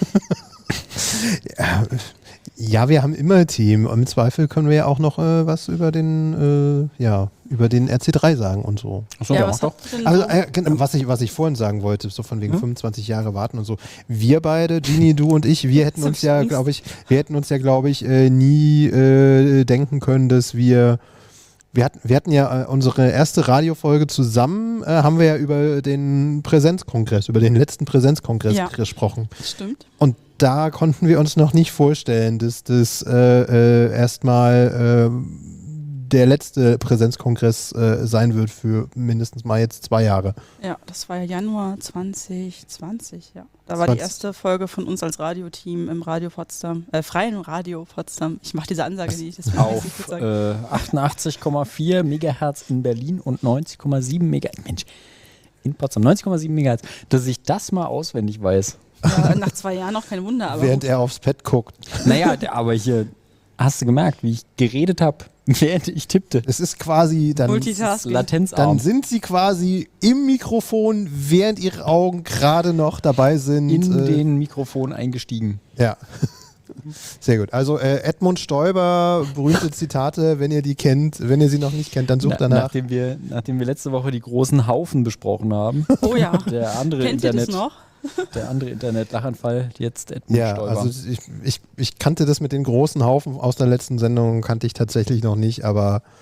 ja, ja, wir haben immer Themen. Im Zweifel können wir ja auch noch äh, was über den, äh, ja, über den R C drei sagen und so. Achso, Ja, ja, was mach doch. habt ihr denn Also, noch? äh, genau, was ich, was ich vorhin sagen wollte, so von wegen fünfundzwanzig Jahre warten und so. Wir beide, Genie, du und ich, wir hätten So uns ja, Angst. glaube ich, wir hätten uns ja, glaube ich, äh, nie äh, denken können, dass wir Wir hatten, wir hatten ja äh, unsere erste Radiofolge zusammen, äh, haben wir ja über den Präsenzkongress, über den letzten Präsenzkongress Ja. gesprochen. Stimmt. Und da konnten wir uns noch nicht vorstellen, dass das äh, äh, erstmal äh, der letzte Präsenzkongress äh, sein wird für mindestens mal jetzt zwei Jahre. Ja, das war ja Januar zwanzig zwanzig, ja. Da war zwanzig die erste Folge von uns als Radioteam im Radio Potsdam, äh, freien Radio Potsdam. Ich mache diese Ansage, die ich das Auf jetzt sagen. äh, achtundachtzig Komma vier Megahertz in Berlin und neunzig Komma sieben Megahertz. Mensch, in Potsdam neunzig Komma sieben Megahertz. Dass ich das mal auswendig weiß. Ja, nach zwei Jahren noch kein Wunder, aber Während gut. er aufs Pad guckt. Naja, der, aber hier hast du gemerkt, wie ich geredet habe, während ich tippte. Es ist quasi dann. Multitasking. Latenzarm. Dann sind sie quasi im Mikrofon, während ihre Augen gerade noch dabei sind. in äh, den Mikrofon eingestiegen. Ja. Sehr gut. Also äh, Edmund Stoiber, berühmte Zitate, wenn ihr die kennt. Wenn ihr sie noch nicht kennt, dann sucht Na, danach. nachdem, wir, nachdem wir letzte Woche die großen Haufen besprochen haben, Oh ja. der andere Kennt ihr Internet, das noch? der andere Internet-Lachanfall, jetzt Edmund Ja, Stoiber. also ich, ich, ich kannte das mit den großen Haufen aus der letzten Sendung, kannte ich tatsächlich noch nicht, aber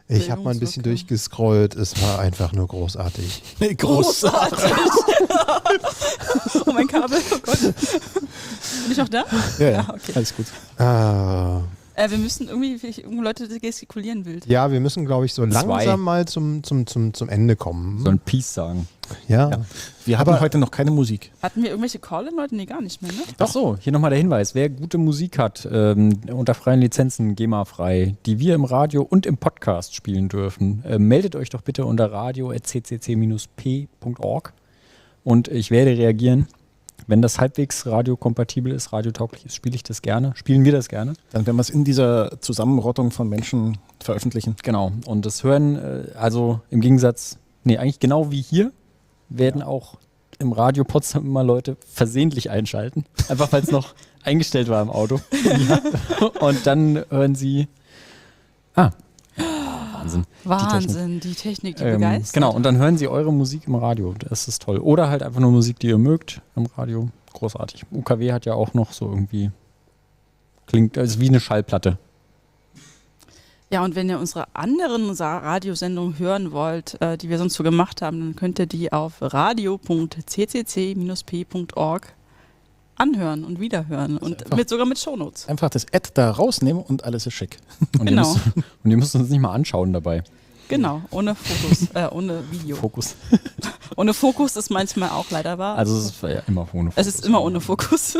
Ich habe mal ein bisschen durchgescrollt. Es war einfach nur großartig. Nee, großartig. Oh, mein Kabel. Oh Gott. Bin ich noch da? Ja, ja. Ja, okay. Alles gut. Ah. Äh, wir müssen irgendwie, irgendwo Leute gestikulieren wild. Ja, wir müssen, glaube ich, so Zwei. langsam mal zum, zum, zum, zum Ende kommen. So ein Peace sagen. Ja. Ja. Wir haben Aber- heute noch keine Musik. Hatten wir irgendwelche Call-in-Leute? Nee, gar nicht mehr, ne? Ach so, hier nochmal der Hinweis. Wer gute Musik hat, ähm, unter freien Lizenzen, GEMA-frei, die wir im Radio und im Podcast spielen dürfen, äh, meldet euch doch bitte unter radio at c c c Bindestrich p Punkt org und ich werde reagieren. Wenn das halbwegs radiokompatibel ist, radiotauglich ist, spiele ich das gerne. Spielen wir das gerne. Dann werden wir es in dieser Zusammenrottung von Menschen veröffentlichen. Genau. Und das Hören, äh, also im Gegensatz, nee, eigentlich genau wie hier, werden auch im Radio Potsdam immer Leute versehentlich einschalten. Einfach weil es noch eingestellt war im Auto. Und dann hören sie. Ah. Wahnsinn. Wahnsinn, die Technik, die Ähm, begeistert. genau, und dann hören sie eure Musik im Radio. Das ist toll. Oder halt einfach nur Musik, die ihr mögt im Radio. Großartig. U K W hat ja auch noch so irgendwie. Klingt, also wie eine Schallplatte. Ja, und wenn ihr unsere anderen Sa- Radiosendungen hören wollt, äh, die wir sonst so gemacht haben, dann könnt ihr die auf radio Punkt c c c Bindestrich p Punkt org anhören und wiederhören. Und einfach- mit, sogar mit Shownotes. Einfach das Ad da rausnehmen und alles ist schick. Und Genau. Ihr müsst, und ihr müsst uns nicht mal anschauen dabei. Genau, ohne Fotos, äh, ohne Video. Fokus. Ohne Fokus ist manchmal auch leider wahr. Also es ist ja immer ohne Fokus. Es ist immer ohne Fokus.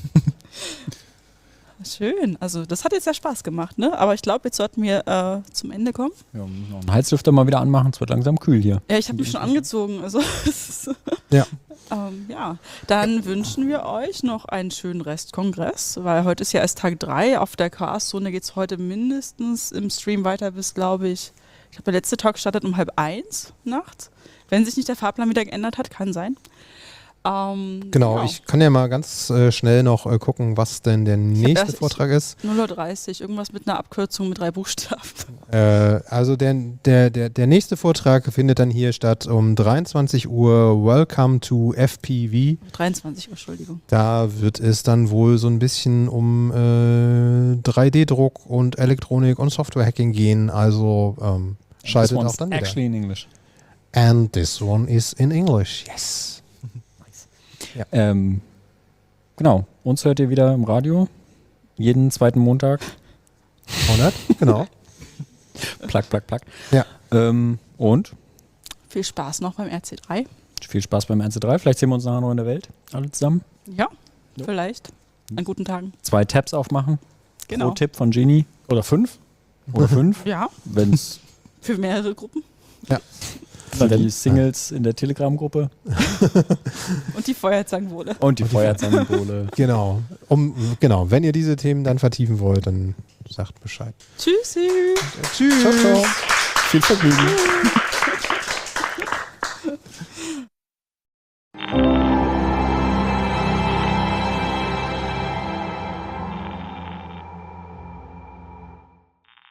Schön, also das hat jetzt ja Spaß gemacht, ne? Aber ich glaube, jetzt sollten wir äh, zum Ende kommen. Ja, wir müssen noch einen Heizlüfter mal wieder anmachen. Es wird langsam kühl hier. Ja, ich habe mich schon angezogen. Also, es ist, Ja. ähm, ja, dann wünschen wir euch noch einen schönen Restkongress, weil heute ist ja erst Tag drei. Auf der Chaos-Zone geht es heute mindestens im Stream weiter bis, glaube ich, ich glaube, der letzte Talk startet um halb eins nachts. Wenn sich nicht der Fahrplan wieder geändert hat, kann sein. Ähm, Genau, ich kann ja mal ganz äh, schnell noch äh, gucken, was denn der nächste das- ich- Vortrag ist. null Uhr dreißig, irgendwas mit einer Abkürzung mit drei Buchstaben. Äh, also der, der, der, der nächste Vortrag findet dann hier statt um dreiundzwanzig Uhr. Welcome to F P V. dreiundzwanzig Uhr, Entschuldigung. Da wird es dann wohl so ein bisschen um äh, drei D Druck und Elektronik und Software-Hacking gehen. Also ähm, schaltet This one's auch dann wieder. actually in English. And this one is in English. Yes. Ähm, genau, uns hört ihr wieder im Radio. Jeden zweiten Montag. hundert, genau. Plack, plack, plack. Ja. Ähm, und Viel Spaß noch beim R C drei. viel Spaß beim R C drei. Vielleicht sehen wir uns nachher noch in der Welt. Alle zusammen. Ja, vielleicht. An guten Tagen. Zwei Tabs aufmachen. Genau. Pro Tipp von Genie. Oder fünf. Oder fünf. Ja, Wenn es für mehrere Gruppen. für die Singles in der Telegram-Gruppe Und die Feuerzangenbowle. und die Feuerzangenbowle. Genau. Um, genau. Wenn ihr diese Themen dann vertiefen wollt, dann sagt Bescheid. Tschüssi. Tschüss. Ciao, ciao. Viel Vergnügen.